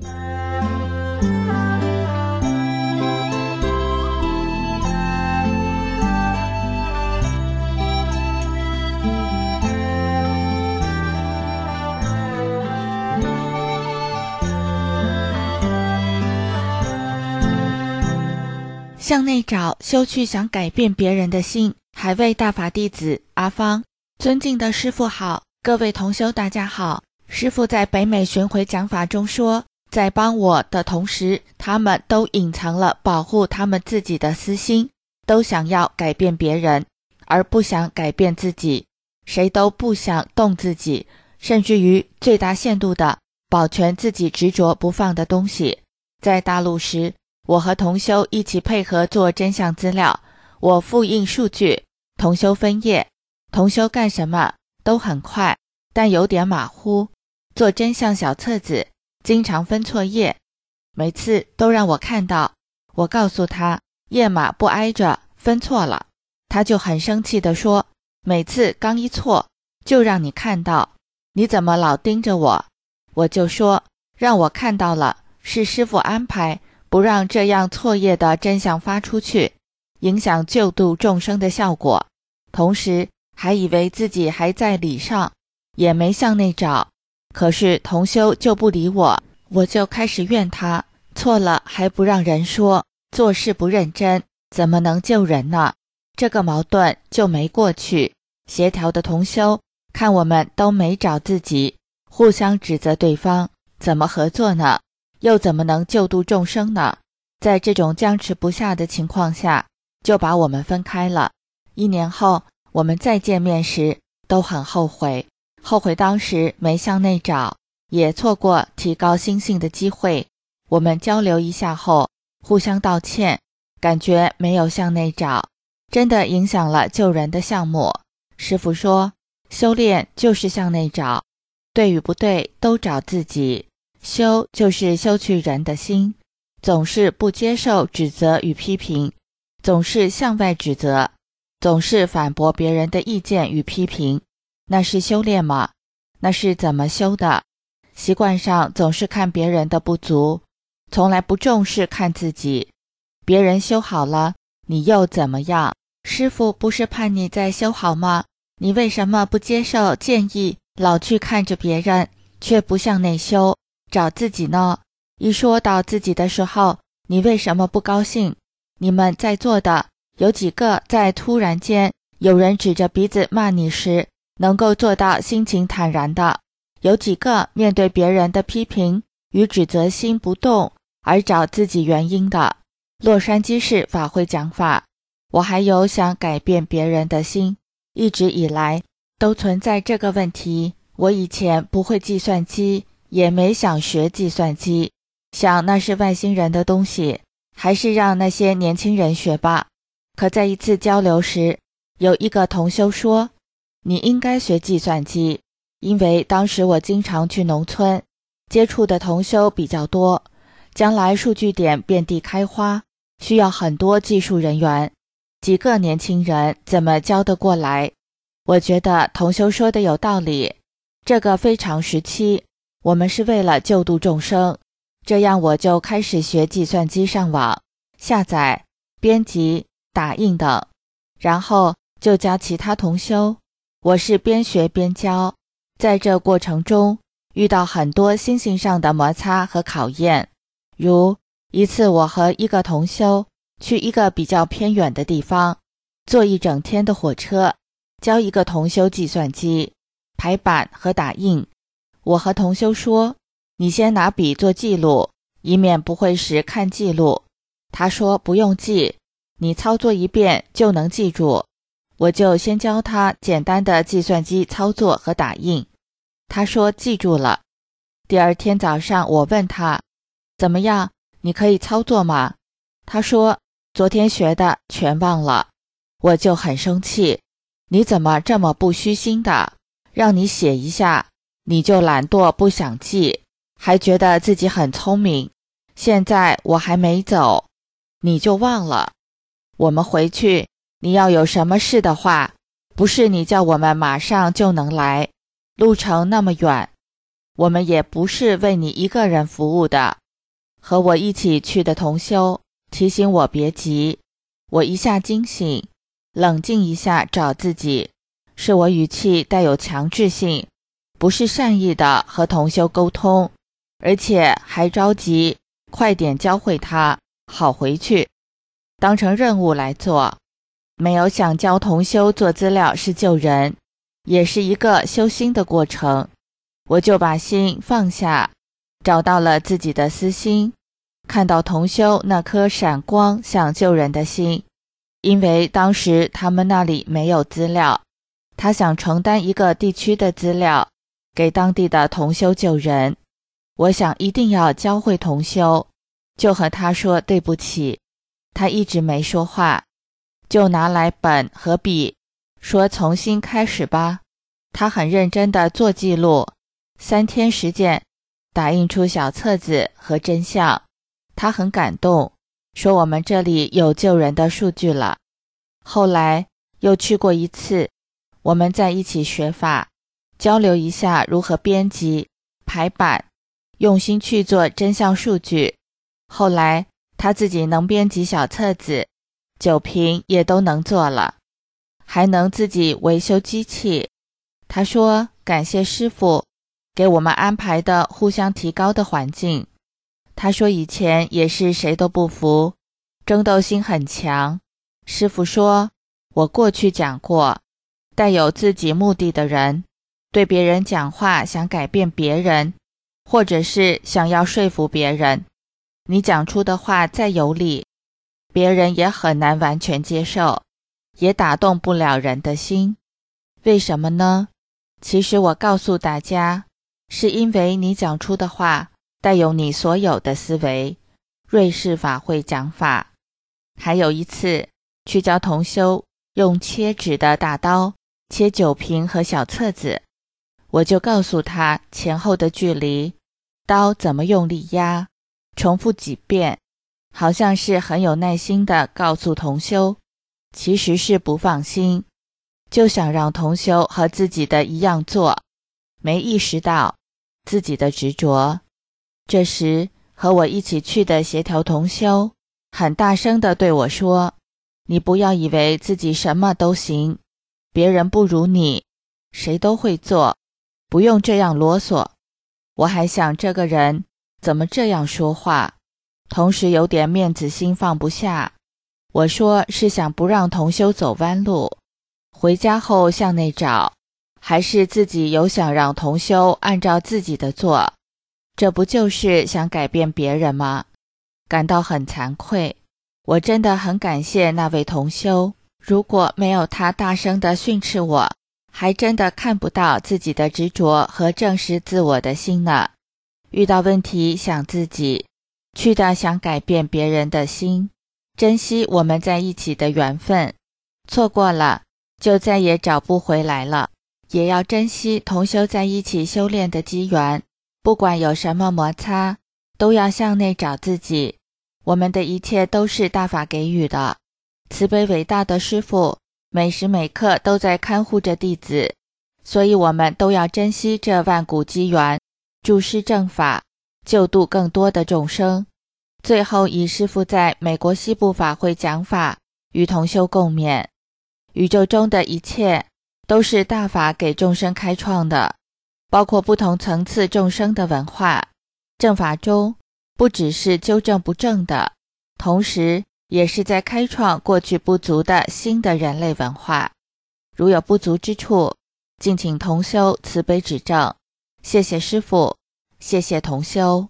向内找，修去想改变别人的心。海卫大法弟子阿芳，尊敬的师父好，各位同修大家好。师父在北美巡回讲法中说，在帮我的同时，他们都隐藏了保护他们自己的私心，都想要改变别人，而不想改变自己。谁都不想动自己，甚至于最大限度的保全自己执着不放的东西。在大陆时，我和同修一起配合做真相资料，我复印数据，同修分页，同修干什么都很快，但有点马虎。做真相小册子，经常分错页，每次都让我看到，我告诉他页码不挨着，分错了，他就很生气地说，每次刚一错就让你看到，你怎么老盯着我？我就说，让我看到了，是师父安排，不让这样错页的真相发出去，影响救度众生的效果。同时还以为自己还在理上，也没向内找。可是同修就不理我，我就开始怨他，错了还不让人说，做事不认真，怎么能救人呢？这个矛盾就没过去。协调的同修看我们都没找自己，互相指责对方，怎么合作呢？又怎么能救度众生呢？在这种僵持不下的情况下，就把我们分开了。一年后我们再见面时都很后悔，后悔当时没向内找，也错过提高心性的机会。我们交流一下后互相道歉，感觉没有向内找，真的影响了救人的项目。师父说，修炼就是向内找，对与不对都找自己，修就是修去人的心，总是不接受指责与批评，总是向外指责，总是反驳别人的意见与批评，那是修炼吗？那是怎么修的？习惯上总是看别人的不足，从来不重视看自己。别人修好了，你又怎么样？师父不是盼你在修好吗？你为什么不接受建议，老去看着别人，却不向内修，找自己呢？一说到自己的时候，你为什么不高兴？你们在座的有几个在突然间有人指着鼻子骂你时能够做到心情坦然的？有几个面对别人的批评与指责心不动而找自己原因的？洛杉矶市法会讲法，我还有想改变别人的心，一直以来都存在这个问题。我以前不会计算机，也没想学计算机，想那是外星人的东西，还是让那些年轻人学吧。可在一次交流时，有一个同修说，你应该学计算机，因为当时我经常去农村， 接触的同修比较多，将来数据点遍地开花，需要很多技术人员，几个年轻人怎么教得过来？我觉得同修说的有道理，这个非常时期，我们是为了救度众生，这样我就开始学计算机上网，下载、编辑、打印等，然后就教其他同修。我是边学边教，在这过程中遇到很多心性上的摩擦和考验，如一次我和一个同修去一个比较偏远的地方，坐一整天的火车，教一个同修计算机、排版和打印。我和同修说，你先拿笔做记录，以免不会时看记录。他说不用记，你操作一遍就能记住。我就先教他简单的计算机操作和打印，他说记住了。第二天早上我问他，怎么样，你可以操作吗？他说昨天学的全忘了。我就很生气，你怎么这么不虚心的，让你写一下你就懒惰不想记，还觉得自己很聪明，现在我还没走你就忘了。我们回去，你要有什么事的话，不是你叫我们马上就能来，路程那么远，我们也不是为你一个人服务的。和我一起去的同修提醒我别急，我一下惊醒，冷静一下找自己，是我语气带有强制性，不是善意的和同修沟通，而且还着急快点教会他，好回去，当成任务来做。没有想教同修做资料是救人，也是一个修心的过程。我就把心放下，找到了自己的私心，看到同修那颗闪光想救人的心。因为当时他们那里没有资料，他想承担一个地区的资料，给当地的同修救人。我想一定要教会同修，就和他说对不起。他一直没说话，就拿来本和笔，说重新开始吧。他很认真地做记录，三天时间打印出小册子和真相。他很感动，说我们这里有救人的数据了。后来又去过一次，我们在一起学法，交流一下如何编辑、排版，用心去做真相数据。后来他自己能编辑小册子，酒瓶也都能做了，还能自己维修机器。他说感谢师父给我们安排的互相提高的环境。他说以前也是谁都不服，争斗心很强。师父说，我过去讲过，带有自己目的的人，对别人讲话想改变别人，或者是想要说服别人，你讲出的话再有理，别人也很难完全接受，也打动不了人的心。为什么呢？其实我告诉大家，是因为你讲出的话带有你所有的思维。瑞士法会讲法。还有一次去教同修用切纸的大刀切酒瓶和小册子，我就告诉他前后的距离，刀怎么用力压，重复几遍，好像是很有耐心地告诉同修，其实是不放心，就想让同修和自己的一样做，没意识到自己的执着。这时和我一起去的协调同修很大声地对我说，你不要以为自己什么都行，别人不如你，谁都会做，不用这样啰嗦。我还想这个人怎么这样说话，同时有点面子心放不下。我说是想不让同修走弯路，回家后向内找，还是自己有想让同修按照自己的做，这不就是想改变别人吗？感到很惭愧，我真的很感谢那位同修，如果没有他大声地训斥我，还真的看不到自己的执着和正视自我的心呢。遇到问题想自己，去的想改变别人的心，珍惜我们在一起的缘分，错过了就再也找不回来了。也要珍惜同修在一起修炼的机缘， 不管有什么摩擦，都要向内找自己。我们的一切都是大法给予的，慈悲伟大的师父每时每刻都在看护着弟子，所以我们都要珍惜这万古机缘，注释正法，救度更多的众生。最后以师父在美国西部法会讲法，与同修共勉。宇宙中的一切都是大法给众生开创的，包括不同层次众生的文化。正法中不只是纠正不正的，同时也是在开创过去不足的新的人类文化。如有不足之处，敬请同修慈悲指正。谢谢师父，谢谢同修。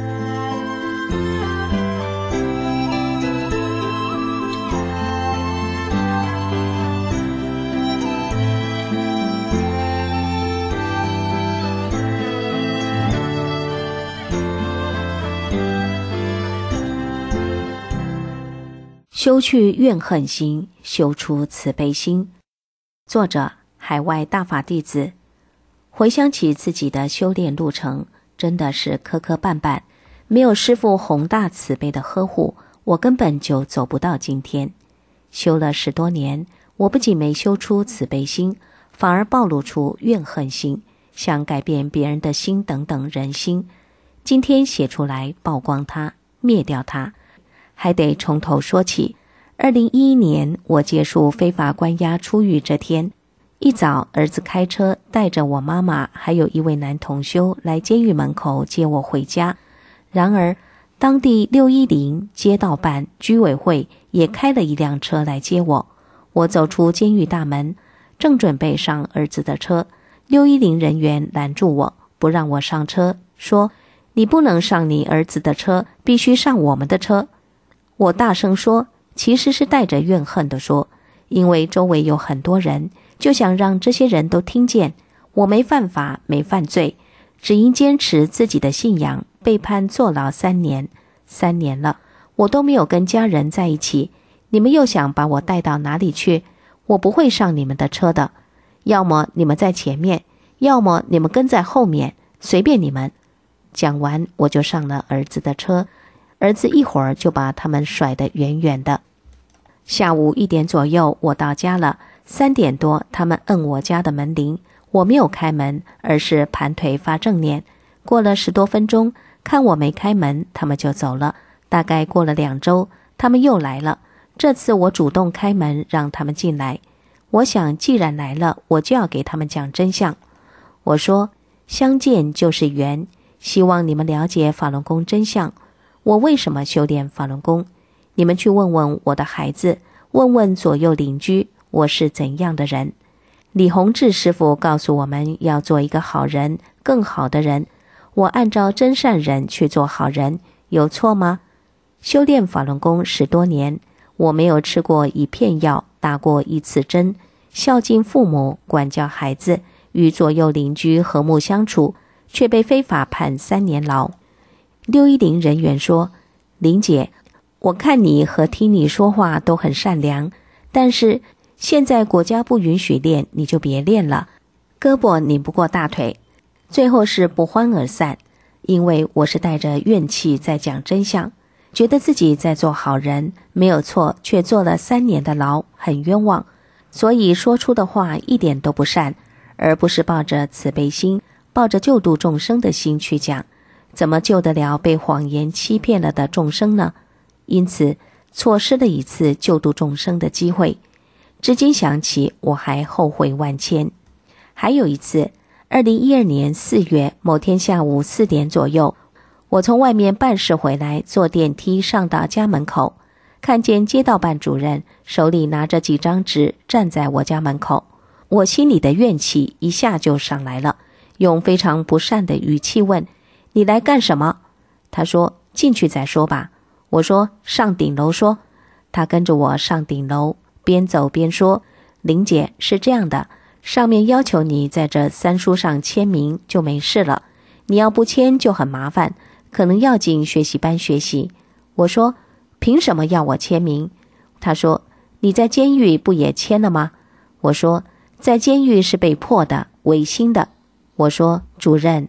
修去怨恨心，修出慈悲心。作者：海外大法弟子。回想起自己的修炼路程，真的是磕磕绊绊，没有师父宏大慈悲的呵护，我根本就走不到今天。修了十多年，我不仅没修出慈悲心，反而暴露出怨恨心，想改变别人的心等等人心。今天写出来曝光它，灭掉它，还得从头说起。二零一一年，我结束非法关押出狱这天，一早儿子开车带着我妈妈还有一位男同修来监狱门口接我回家。然而当地六一零街道办居委会也开了一辆车来接我。我走出监狱大门，正准备上儿子的车，六一零人员拦住我，不让我上车，说你不能上你儿子的车，必须上我们的车。我大声说，其实是带着怨恨地说，因为周围有很多人，就想让这些人都听见我没犯法没犯罪，只因坚持自己的信仰被判坐牢三年。三年了，我都没有跟家人在一起，你们又想把我带到哪里去？我不会上你们的车的，要么你们在前面，要么你们跟在后面，随便你们。讲完我就上了儿子的车，儿子一会儿就把他们甩得远远的。下午一点左右我到家了，三点多他们摁我家的门铃，我没有开门，而是盘腿发正念。过了十多分钟，看我没开门，他们就走了。大概过了两周，他们又来了，这次我主动开门让他们进来。我想既然来了，我就要给他们讲真相。我说，相见就是缘，希望你们了解法轮功真相。我为什么修炼法轮功？你们去问问我的孩子，问问左右邻居，我是怎样的人。李洪志师父告诉我们要做一个好人，更好的人。我按照真善人去做好人，有错吗？修炼法轮功十多年，我没有吃过一片药，打过一次针，孝敬父母，管教孩子，与左右邻居和睦相处，却被非法判三年牢。六一零人员说，林姐，我看你和听你说话都很善良，但是现在国家不允许练，你就别练了，胳膊拧不过大腿。最后是不欢而散，因为我是带着怨气在讲真相，觉得自己在做好人，没有错，却坐了三年的牢，很冤枉，所以说出的话一点都不善，而不是抱着慈悲心，抱着救度众生的心去讲，怎么救得了被谎言欺骗了的众生呢？因此错失了一次救度众生的机会，至今想起我还后悔万千。还有一次，二零一二年四月某天下午四点左右，我从外面办事回来，坐电梯上到家门口，看见街道办主任手里拿着几张纸站在我家门口，我心里的怨气一下就上来了，用非常不善的语气问，你来干什么？他说，进去再说吧。我说，上顶楼说。他跟着我上顶楼，边走边说，林姐，是这样的，上面要求你在这三书上签名就没事了，你要不签就很麻烦，可能要进学习班学习。我说，凭什么要我签名？他说，你在监狱不也签了吗？我说，在监狱是被迫的，违心的。我说，主任，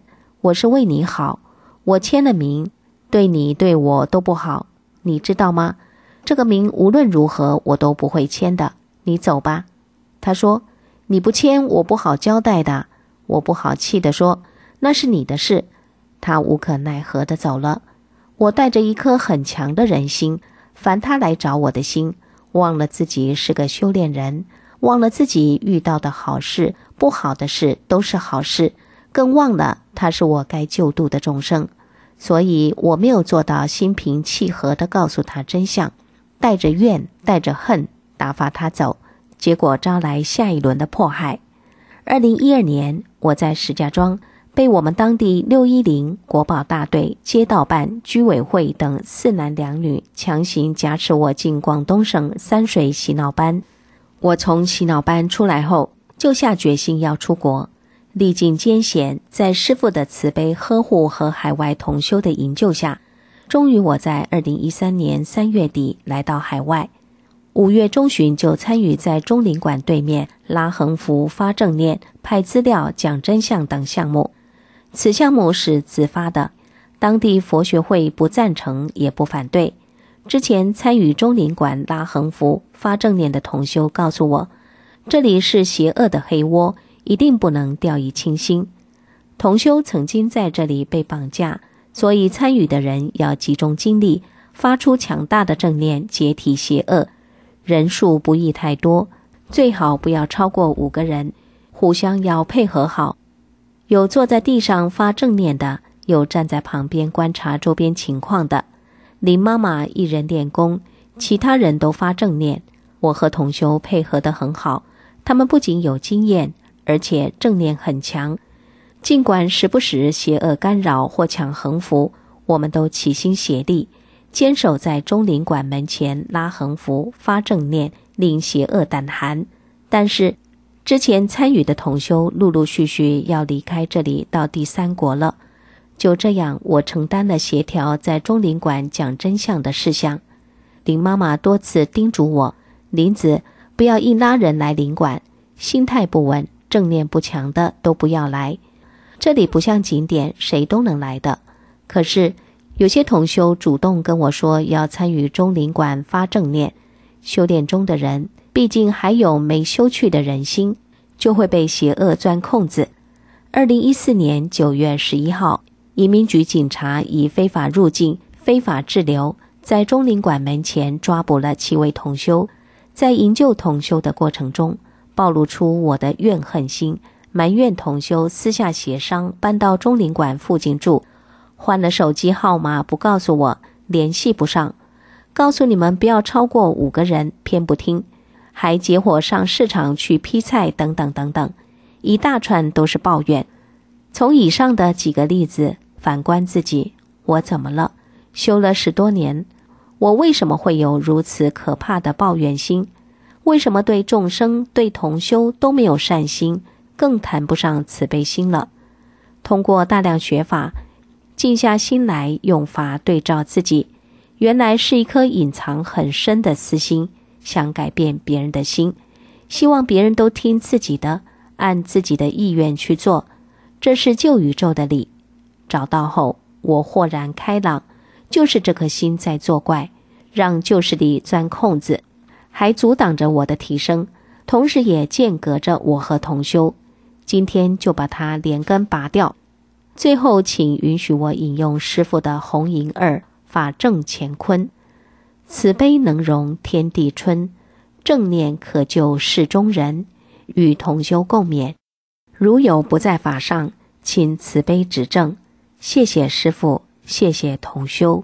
我是为你好，我签了名，对你对我都不好，你知道吗？这个名无论如何我都不会签的，你走吧。他说，你不签我不好交代的。我不好气地说，那是你的事。他无可奈何地走了。我带着一颗很强的人心，凡他来找我的心，忘了自己是个修炼人，忘了自己遇到的好事不好的事都是好事，更忘了他是我该救度的众生。所以我没有做到心平气和地告诉他真相，带着怨带着恨打发他走，结果招来下一轮的迫害。二零一二年，我在石家庄被我们当地六一零国保大队、街道办、居委会等四男两女强行夹持我进广东省三水洗脑班。我从洗脑班出来后，就下决心要出国，历尽艰险，在师父的慈悲呵护和海外同修的营救下，终于我在二零一三年三月底来到海外。五月中旬就参与在中领馆对面拉横幅、发正念、派资料、讲真相等项目。此项目是自发的，当地佛学会不赞成也不反对。之前参与中领馆拉横幅、发正念的同修告诉我，这里是邪恶的黑窝，一定不能掉以轻心。同修曾经在这里被绑架，所以参与的人要集中精力，发出强大的正念，解体邪恶。人数不宜太多，最好不要超过五个人，互相要配合好。有坐在地上发正念的，有站在旁边观察周边情况的。林妈妈一人练功，其他人都发正念。我和同修配合得很好，他们不仅有经验，而且正念很强。尽管时不时邪恶干扰或抢横幅，我们都齐心协力，坚守在中领馆门前拉横幅、发正念，令邪恶胆寒。但是之前参与的同修陆陆续续要离开这里到第三国了。就这样，我承担了协调在中领馆讲真相的事项。林妈妈多次叮嘱我，林子不要硬拉人来领馆，心态不稳、正念不强的都不要来。这里不像景点，谁都能来的。可是有些同修主动跟我说要参与中领馆发正念，修炼中的人毕竟还有没修去的人心，就会被邪恶钻空子。二零一四年九月十一号，移民局警察以非法入境、非法滞留，在中领馆门前抓捕了七位同修。在营救同修的过程中，暴露出我的怨恨心，埋怨同修私下协商搬到中领馆附近住，换了手机号码不告诉我，联系不上，告诉你们不要超过五个人，偏不听，还结伙上市场去批菜等等等等，一大串都是抱怨。从以上的几个例子反观自己，我怎么了？修了十多年，我为什么会有如此可怕的抱怨心？为什么对众生、对同修都没有善心，更谈不上慈悲心了？通过大量学法，静下心来用法对照自己，原来是一颗隐藏很深的私心，想改变别人的心，希望别人都听自己的，按自己的意愿去做，这是旧宇宙的理。找到后，我豁然开朗，就是这颗心在作怪，让旧势力钻空子，还阻挡着我的提升，同时也间隔着我和同修。今天就把它连根拔掉。最后请允许我引用师父的红银二法正乾坤：慈悲能容天地春，正念可救世中人，与同修共勉。如有不在法上，请慈悲指正。谢谢师父，谢谢同修。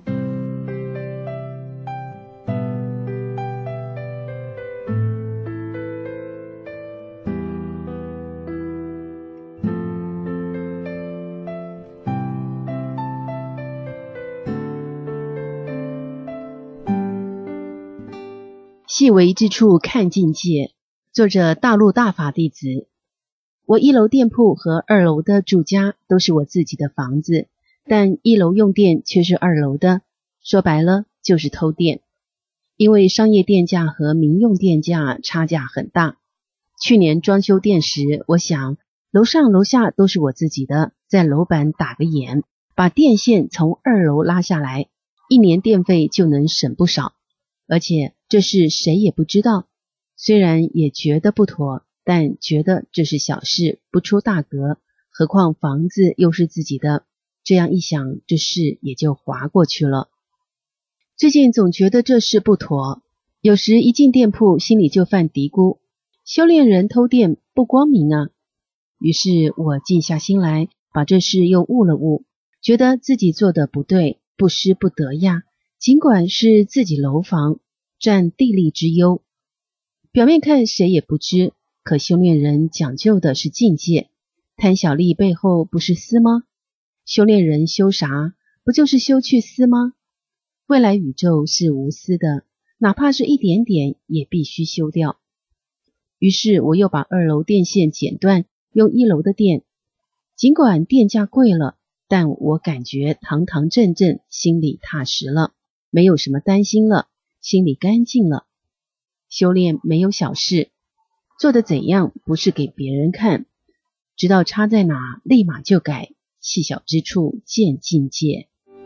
细微之处看境界，作者大陆大法弟子。我一楼店铺和二楼的住家都是我自己的房子，但一楼用电却是二楼的，说白了就是偷电。因为商业电价和民用电价差价很大。去年装修店时，我想楼上楼下都是我自己的， 在楼板打个眼，把电线从二楼拉下来，一年电费就能省不少。而且这事谁也不知道，虽然也觉得不妥，但觉得这是小事，不出大格，何况房子又是自己的，这样一想，这事也就划过去了。最近总觉得这事不妥，有时一进店铺心里就犯嘀咕，修炼人偷电不光明啊。于是我静下心来，把这事又悟了悟，觉得自己做的不对，不失不得呀。尽管是自己楼房，占地利之优，表面看谁也不知，可修炼人讲究的是境界，贪小利背后不是私吗？修炼人修啥？不就是修去私吗？未来宇宙是无私的，哪怕是一点点也必须修掉。于是我又把二楼电线剪断，用一楼的电。尽管电价贵了，但我感觉堂堂正正，心里踏实了，没有什么担心了，心里干净了。修炼没有小事，做得怎样不是给别人看，知道差在哪立马就改，细小之处见境界。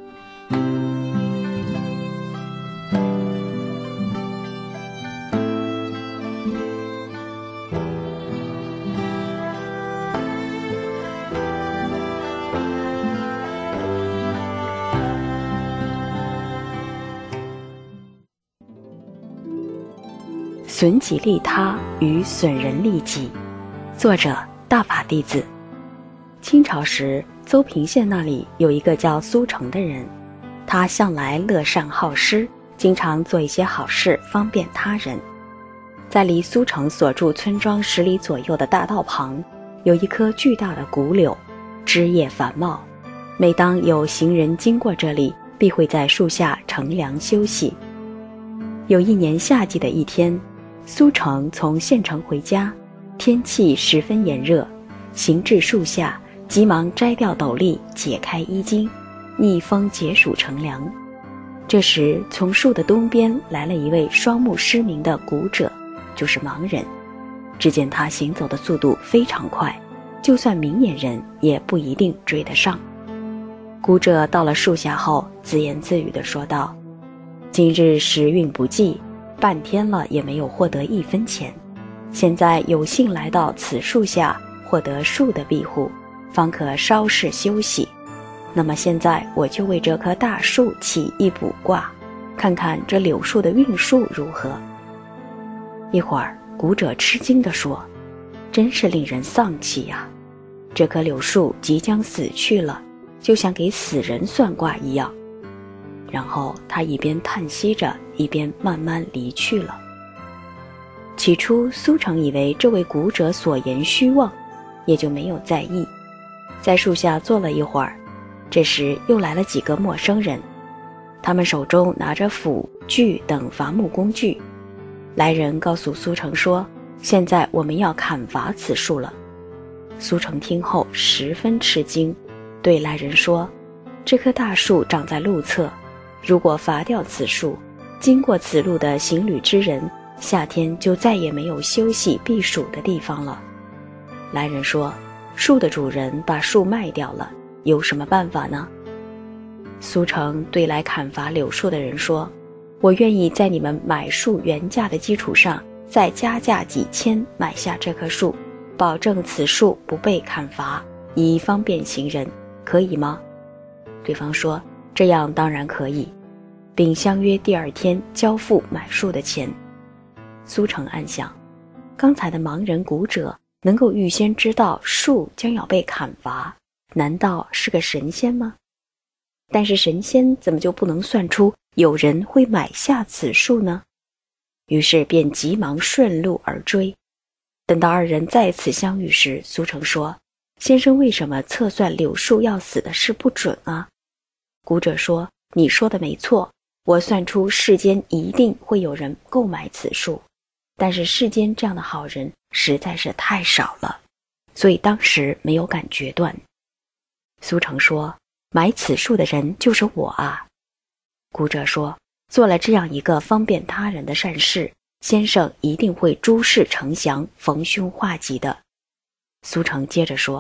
损己利他与损人利己，作者大法弟子。清朝时，邹平县那里有一个叫苏成的人，他向来乐善好施，经常做一些好事方便他人。在离苏成所住村庄十里左右的大道旁，有一棵巨大的古柳，枝叶繁茂，每当有行人经过这里，必会在树下乘凉休息。有一年夏季的一天，苏成从县城回家，天气十分炎热，行至树下，急忙摘掉斗笠，解开衣襟，逆风解暑乘凉。这时从树的东边来了一位双目失明的古者，就是盲人。只见他行走的速度非常快，就算明眼人也不一定追得上。古者到了树下后，自言自语地说道：今日时运不济，半天了也没有获得一分钱，现在有幸来到此树下，获得树的庇护，方可稍事休息。那么现在我就为这棵大树起一卜卦，看看这柳树的运数如何。一会儿，古者吃惊地说：真是令人丧气呀！这棵柳树即将死去了，就像给死人算卦一样。然后他一边叹息着，一边慢慢离去了。起初苏成以为这位古者所言虚妄，也就没有在意，在树下坐了一会儿。这时又来了几个陌生人，他们手中拿着斧、锯等伐木工具。来人告诉苏成说，现在我们要砍伐此树了。苏成听后十分吃惊，对来人说，这棵大树长在路侧，如果伐掉此树，经过此路的行旅之人，夏天就再也没有休息避暑的地方了。来人说，树的主人把树卖掉了，有什么办法呢？苏成对来砍伐柳树的人说，我愿意在你们买树原价的基础上，再加价几千买下这棵树，保证此树不被砍伐，以方便行人，可以吗？对方说，这样当然可以，并相约第二天交付买树的钱。苏成暗想，刚才的盲人古者能够预先知道树将要被砍伐，难道是个神仙吗？但是神仙怎么就不能算出有人会买下此树呢？于是便急忙顺路而追。等到二人再次相遇时，苏成说，先生为什么测算柳树要死的事不准啊？古者说，你说的没错，我算出世间一定会有人购买此树，但是世间这样的好人实在是太少了，所以当时没有敢决断。苏成说，买此树的人就是我啊。古者说，做了这样一个方便他人的善事，先生一定会诸事成祥，逢凶化吉的。苏成接着说，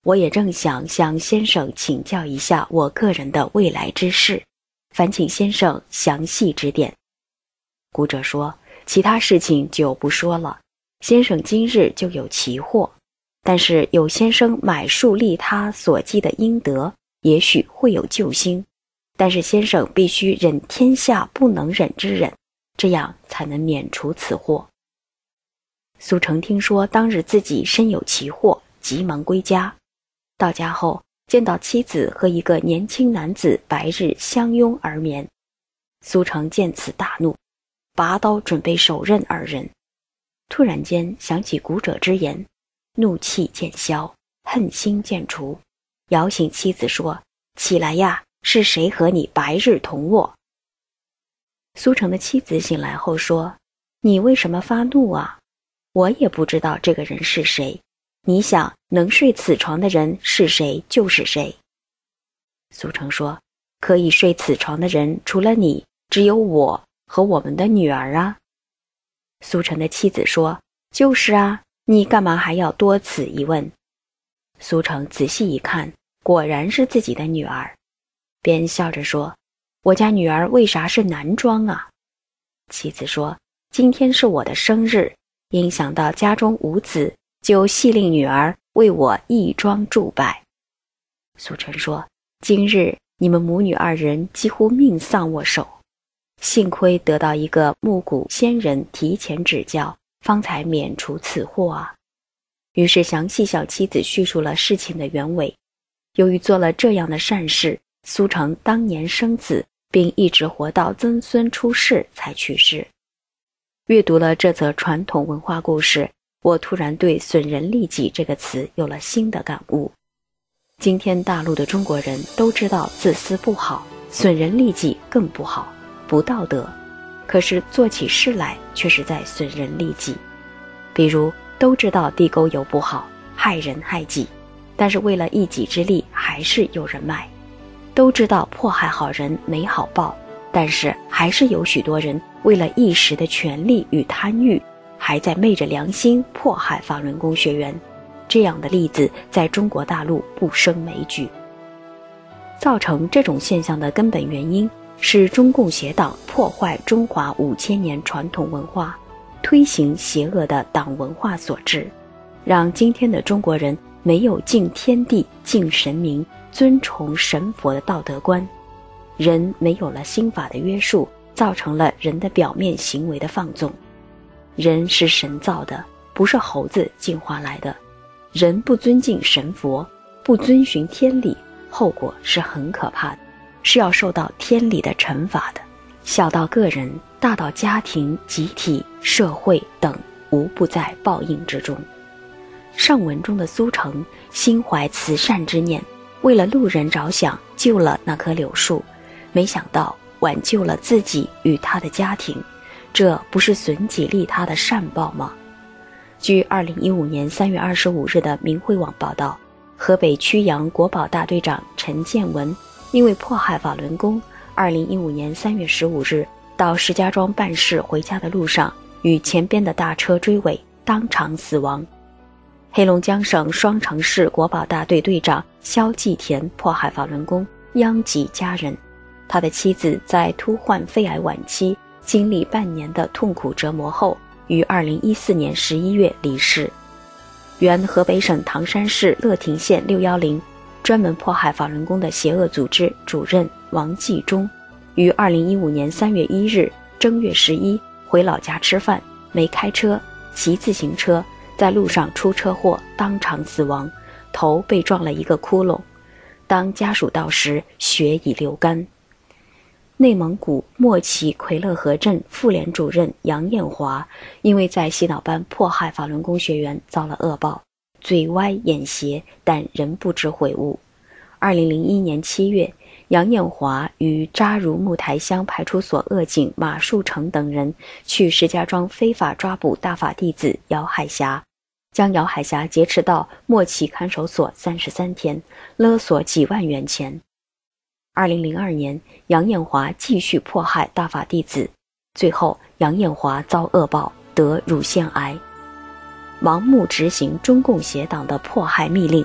我也正想向先生请教一下我个人的未来之事，烦请先生详细指点。古者说，其他事情就不说了，先生今日就有奇货，但是有先生买树利他所积的阴德，也许会有救星，但是先生必须忍天下不能忍之忍，这样才能免除此祸。苏成听说当日自己身有奇货，急忙归家。到家后，见到妻子和一个年轻男子白日相拥而眠。苏成见此大怒，拔刀准备手刃二人。突然间想起古者之言，怒气渐消，恨心渐除，摇醒妻子说：起来呀，是谁和你白日同卧？苏成的妻子醒来后说：你为什么发怒啊？我也不知道这个人是谁，你想能睡此床的人是谁就是谁。苏成说：可以睡此床的人除了你，只有我和我们的女儿啊。苏成的妻子说：就是啊，你干嘛还要多此一问？苏成仔细一看，果然是自己的女儿，便笑着说：我家女儿为啥是男装啊？妻子说：今天是我的生日，因想到家中无子，就系令女儿为我义装祝拜。苏成说：今日你们母女二人几乎命丧我手，幸亏得到一个木古仙人提前指教，方才免除此祸啊。于是详细向妻子叙述了事情的原委。由于做了这样的善事，苏成当年生子，并一直活到曾孙出世才去世。阅读了这则传统文化故事，我突然对损人利己这个词有了新的感悟。今天大陆的中国人都知道自私不好，损人利己更不好，不道德，可是做起事来却是在损人利己。比如都知道地沟油不好，害人害己，但是为了一己之力还是有人卖。都知道迫害好人没好报，但是还是有许多人为了一时的权力与贪欲，还在昧着良心迫害法轮功学员。这样的例子在中国大陆不胜枚举。造成这种现象的根本原因是中共邪党破坏中华五千年传统文化，推行邪恶的党文化所致，让今天的中国人没有敬天地、敬神明、尊崇神佛的道德观。人没有了心法的约束，造成了人的表面行为的放纵。人是神造的，不是猴子进化来的。人不尊敬神佛，不遵循天理，后果是很可怕的，是要受到天理的惩罚的。小到个人，大到家庭、集体、社会等，无不在报应之中。上文中的苏成心怀慈善之念，为了路人着想，救了那棵柳树，没想到挽救了自己与他的家庭，这不是损己利他的善报吗？据二零一五年三月二十五日的明慧网报道，河北曲阳国保大队长陈建文因为迫害法轮功，二零一五年三月十五日到石家庄办事回家的路上，与前边的大车追尾，当场死亡。黑龙江省双城市国保大队队长肖继田迫害法轮功，殃及家人。他的妻子在突患肺癌晚期，经历半年的痛苦折磨后，于二零一四年十一月离世。原河北省唐山市乐亭县六一零专门迫害法轮功的邪恶组织主任王继忠，于二零一五年三月一日正月十一回老家吃饭，没开车，骑自行车，在路上出车祸，当场死亡，头被撞了一个窟窿。当家属到时，血已流干。内蒙古莫旗奎勒河镇妇联主任杨艳华，因为在洗脑班迫害法轮功学员，遭了恶报，嘴歪眼斜，但仍不知悔悟。二零零一年七月，杨艳华与扎如木台乡派出所恶警马树成等人去石家庄非法抓捕大法弟子姚海霞，将姚海霞劫持到莫旗看守所三十三天，勒索几万元钱。二零零二年，杨艳华继续迫害大法弟子，最后杨艳华遭恶报，得乳腺癌。盲目执行中共邪党的迫害密令，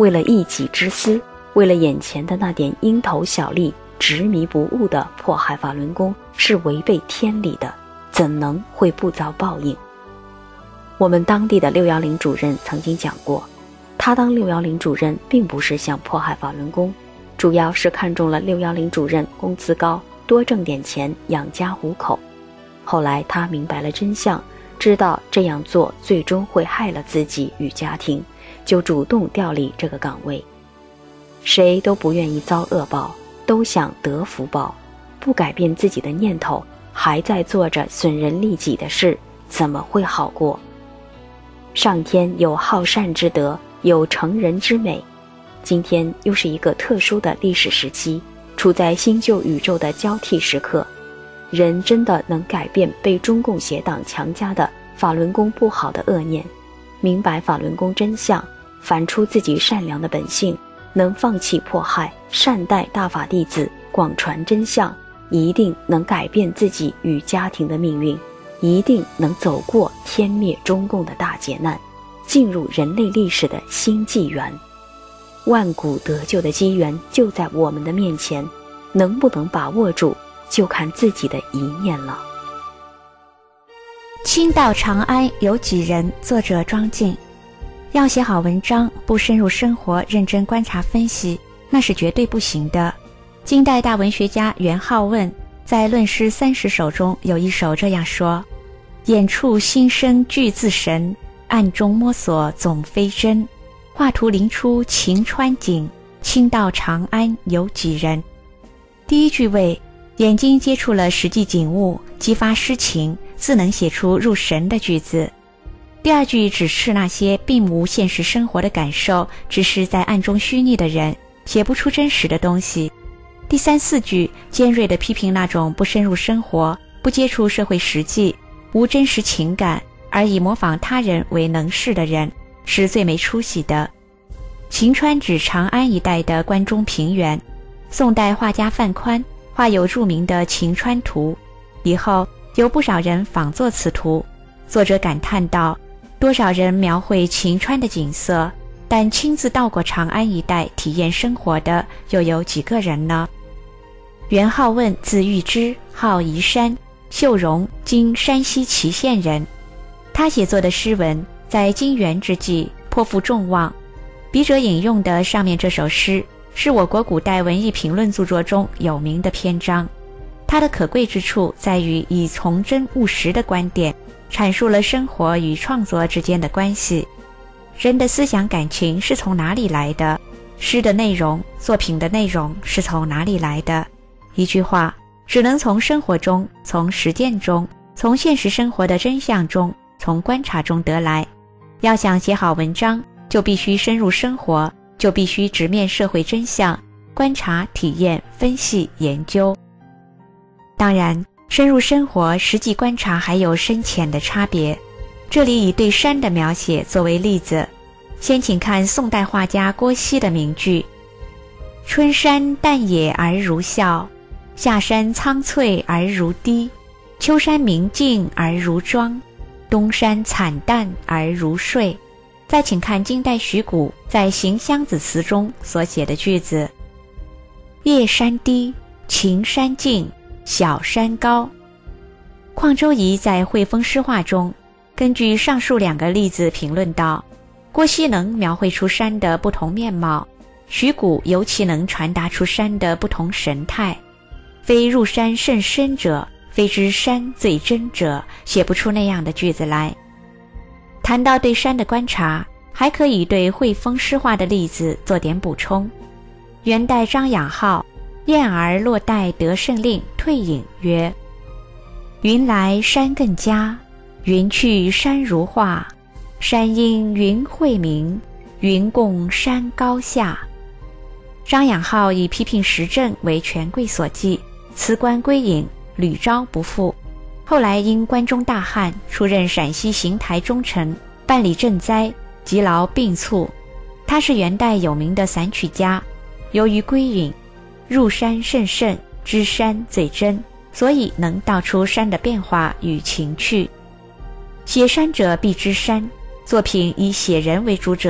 为了一己之私，为了眼前的那点蝇头小利，执迷不悟地迫害法轮功，是违背天理的，怎能会不遭报应？我们当地的六一零主任曾经讲过，他当六一零主任并不是想迫害法轮功，主要是看中了六一零主任工资高，多挣点钱养家糊口。后来他明白了真相，知道这样做最终会害了自己与家庭，就主动调离这个岗位。谁都不愿意遭恶报，都想得福报，不改变自己的念头，还在做着损人利己的事，怎么会好过？上天有好善之德，有成人之美。今天又是一个特殊的历史时期，处在新旧宇宙的交替时刻，人真的能改变被中共邪党强加的法轮功不好的恶念，明白法轮功真相，反出自己善良的本性，能放弃迫害，善待大法弟子，广传真相，一定能改变自己与家庭的命运，一定能走过天灭中共的大劫难，进入人类历史的新纪元。万古得救的机缘就在我们的面前，能不能把握住，就看自己的一念了。 青到长安有几人？作者庄敬。要写好文章，不深入生活，认真观察分析，那是绝对不行的。近代大文学家元好问在《论诗三十首》中有一首这样说：眼处心生俱自神，暗中摸索总非真。画图临出晴川景，青到长安有几人？第一句为眼睛接触了实际景物，激发诗情，自能写出入神的句子。第二句指示那些并无现实生活的感受，只是在暗中虚拟的人，写不出真实的东西。第三四句尖锐地批评那种不深入生活，不接触社会实际，无真实情感，而以模仿他人为能事的人，是最没出息的。晴川指长安一带的关中平原，宋代画家范宽画有著名的晴川图，以后有不少人仿作此图。作者感叹道，多少人描绘晴川的景色，但亲自到过长安一带体验生活的又有几个人呢？元好问字玉之，号宜山，秀容，今山西祁县人。他写作的诗文在金元之际颇负众望。笔者引用的上面这首诗是我国古代文艺评论著作中有名的篇章，它的可贵之处在于以从真务实的观点阐述了生活与创作之间的关系。人的思想感情是从哪里来的？诗的内容，作品的内容是从哪里来的？一句话，只能从生活中，从实践中，从现实生活的真相中，从观察中得来。要想写好文章，就必须深入生活，就必须直面社会真相，观察、体验、分析、研究。当然，深入生活、实际观察还有深浅的差别。这里以对山的描写作为例子，先请看宋代画家郭熙的名句：春山淡野而如笑，夏山苍翠而如滴，秋山明净而如妆，冬山惨淡而如睡。再请看金代徐古在《行香子词》中所写的句子：夜山低，晴山静，小山高。邝周颐在《汇风诗话》中根据上述两个例子评论道，郭熙能描绘出山的不同面貌，徐古尤其能传达出山的不同神态。非入山甚深者，非知山最真者，写不出那样的句子来。谈到对山的观察，还可以对汇风诗话的例子做点补充。元代张养浩燕儿落带得胜令退隐曰：云来山更佳，云去山如画，山阴云晦明，云共山高下。张养浩以批评时政为权贵所忌，辞官归隐，屡招不赴。后来因关中大旱，出任陕西邢台中丞，办理赈灾，积劳病卒。他是元代有名的散曲家，由于归隐，入山甚甚，知山最真，所以能道出山的变化与情趣。写山者必知山，作品以写人为主者，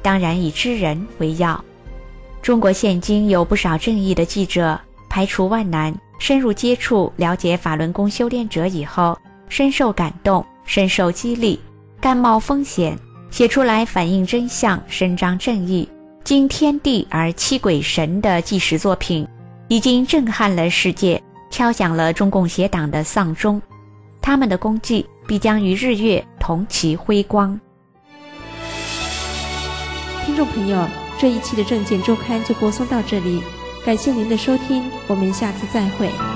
当然以知人为要。中国现今有不少正义的记者，排除万难，深入接触了解法轮功修炼者以后，深受感动，深受激励，甘冒风险，写出来反映真相，伸张正义，经天地而欺鬼神的纪实作品，已经震撼了世界，敲响了中共邪党的丧钟。他们的功绩必将与日月同其辉光。 听众朋友，这一期的证件周刊就播送到这里，感谢您的收听，我们下次再会。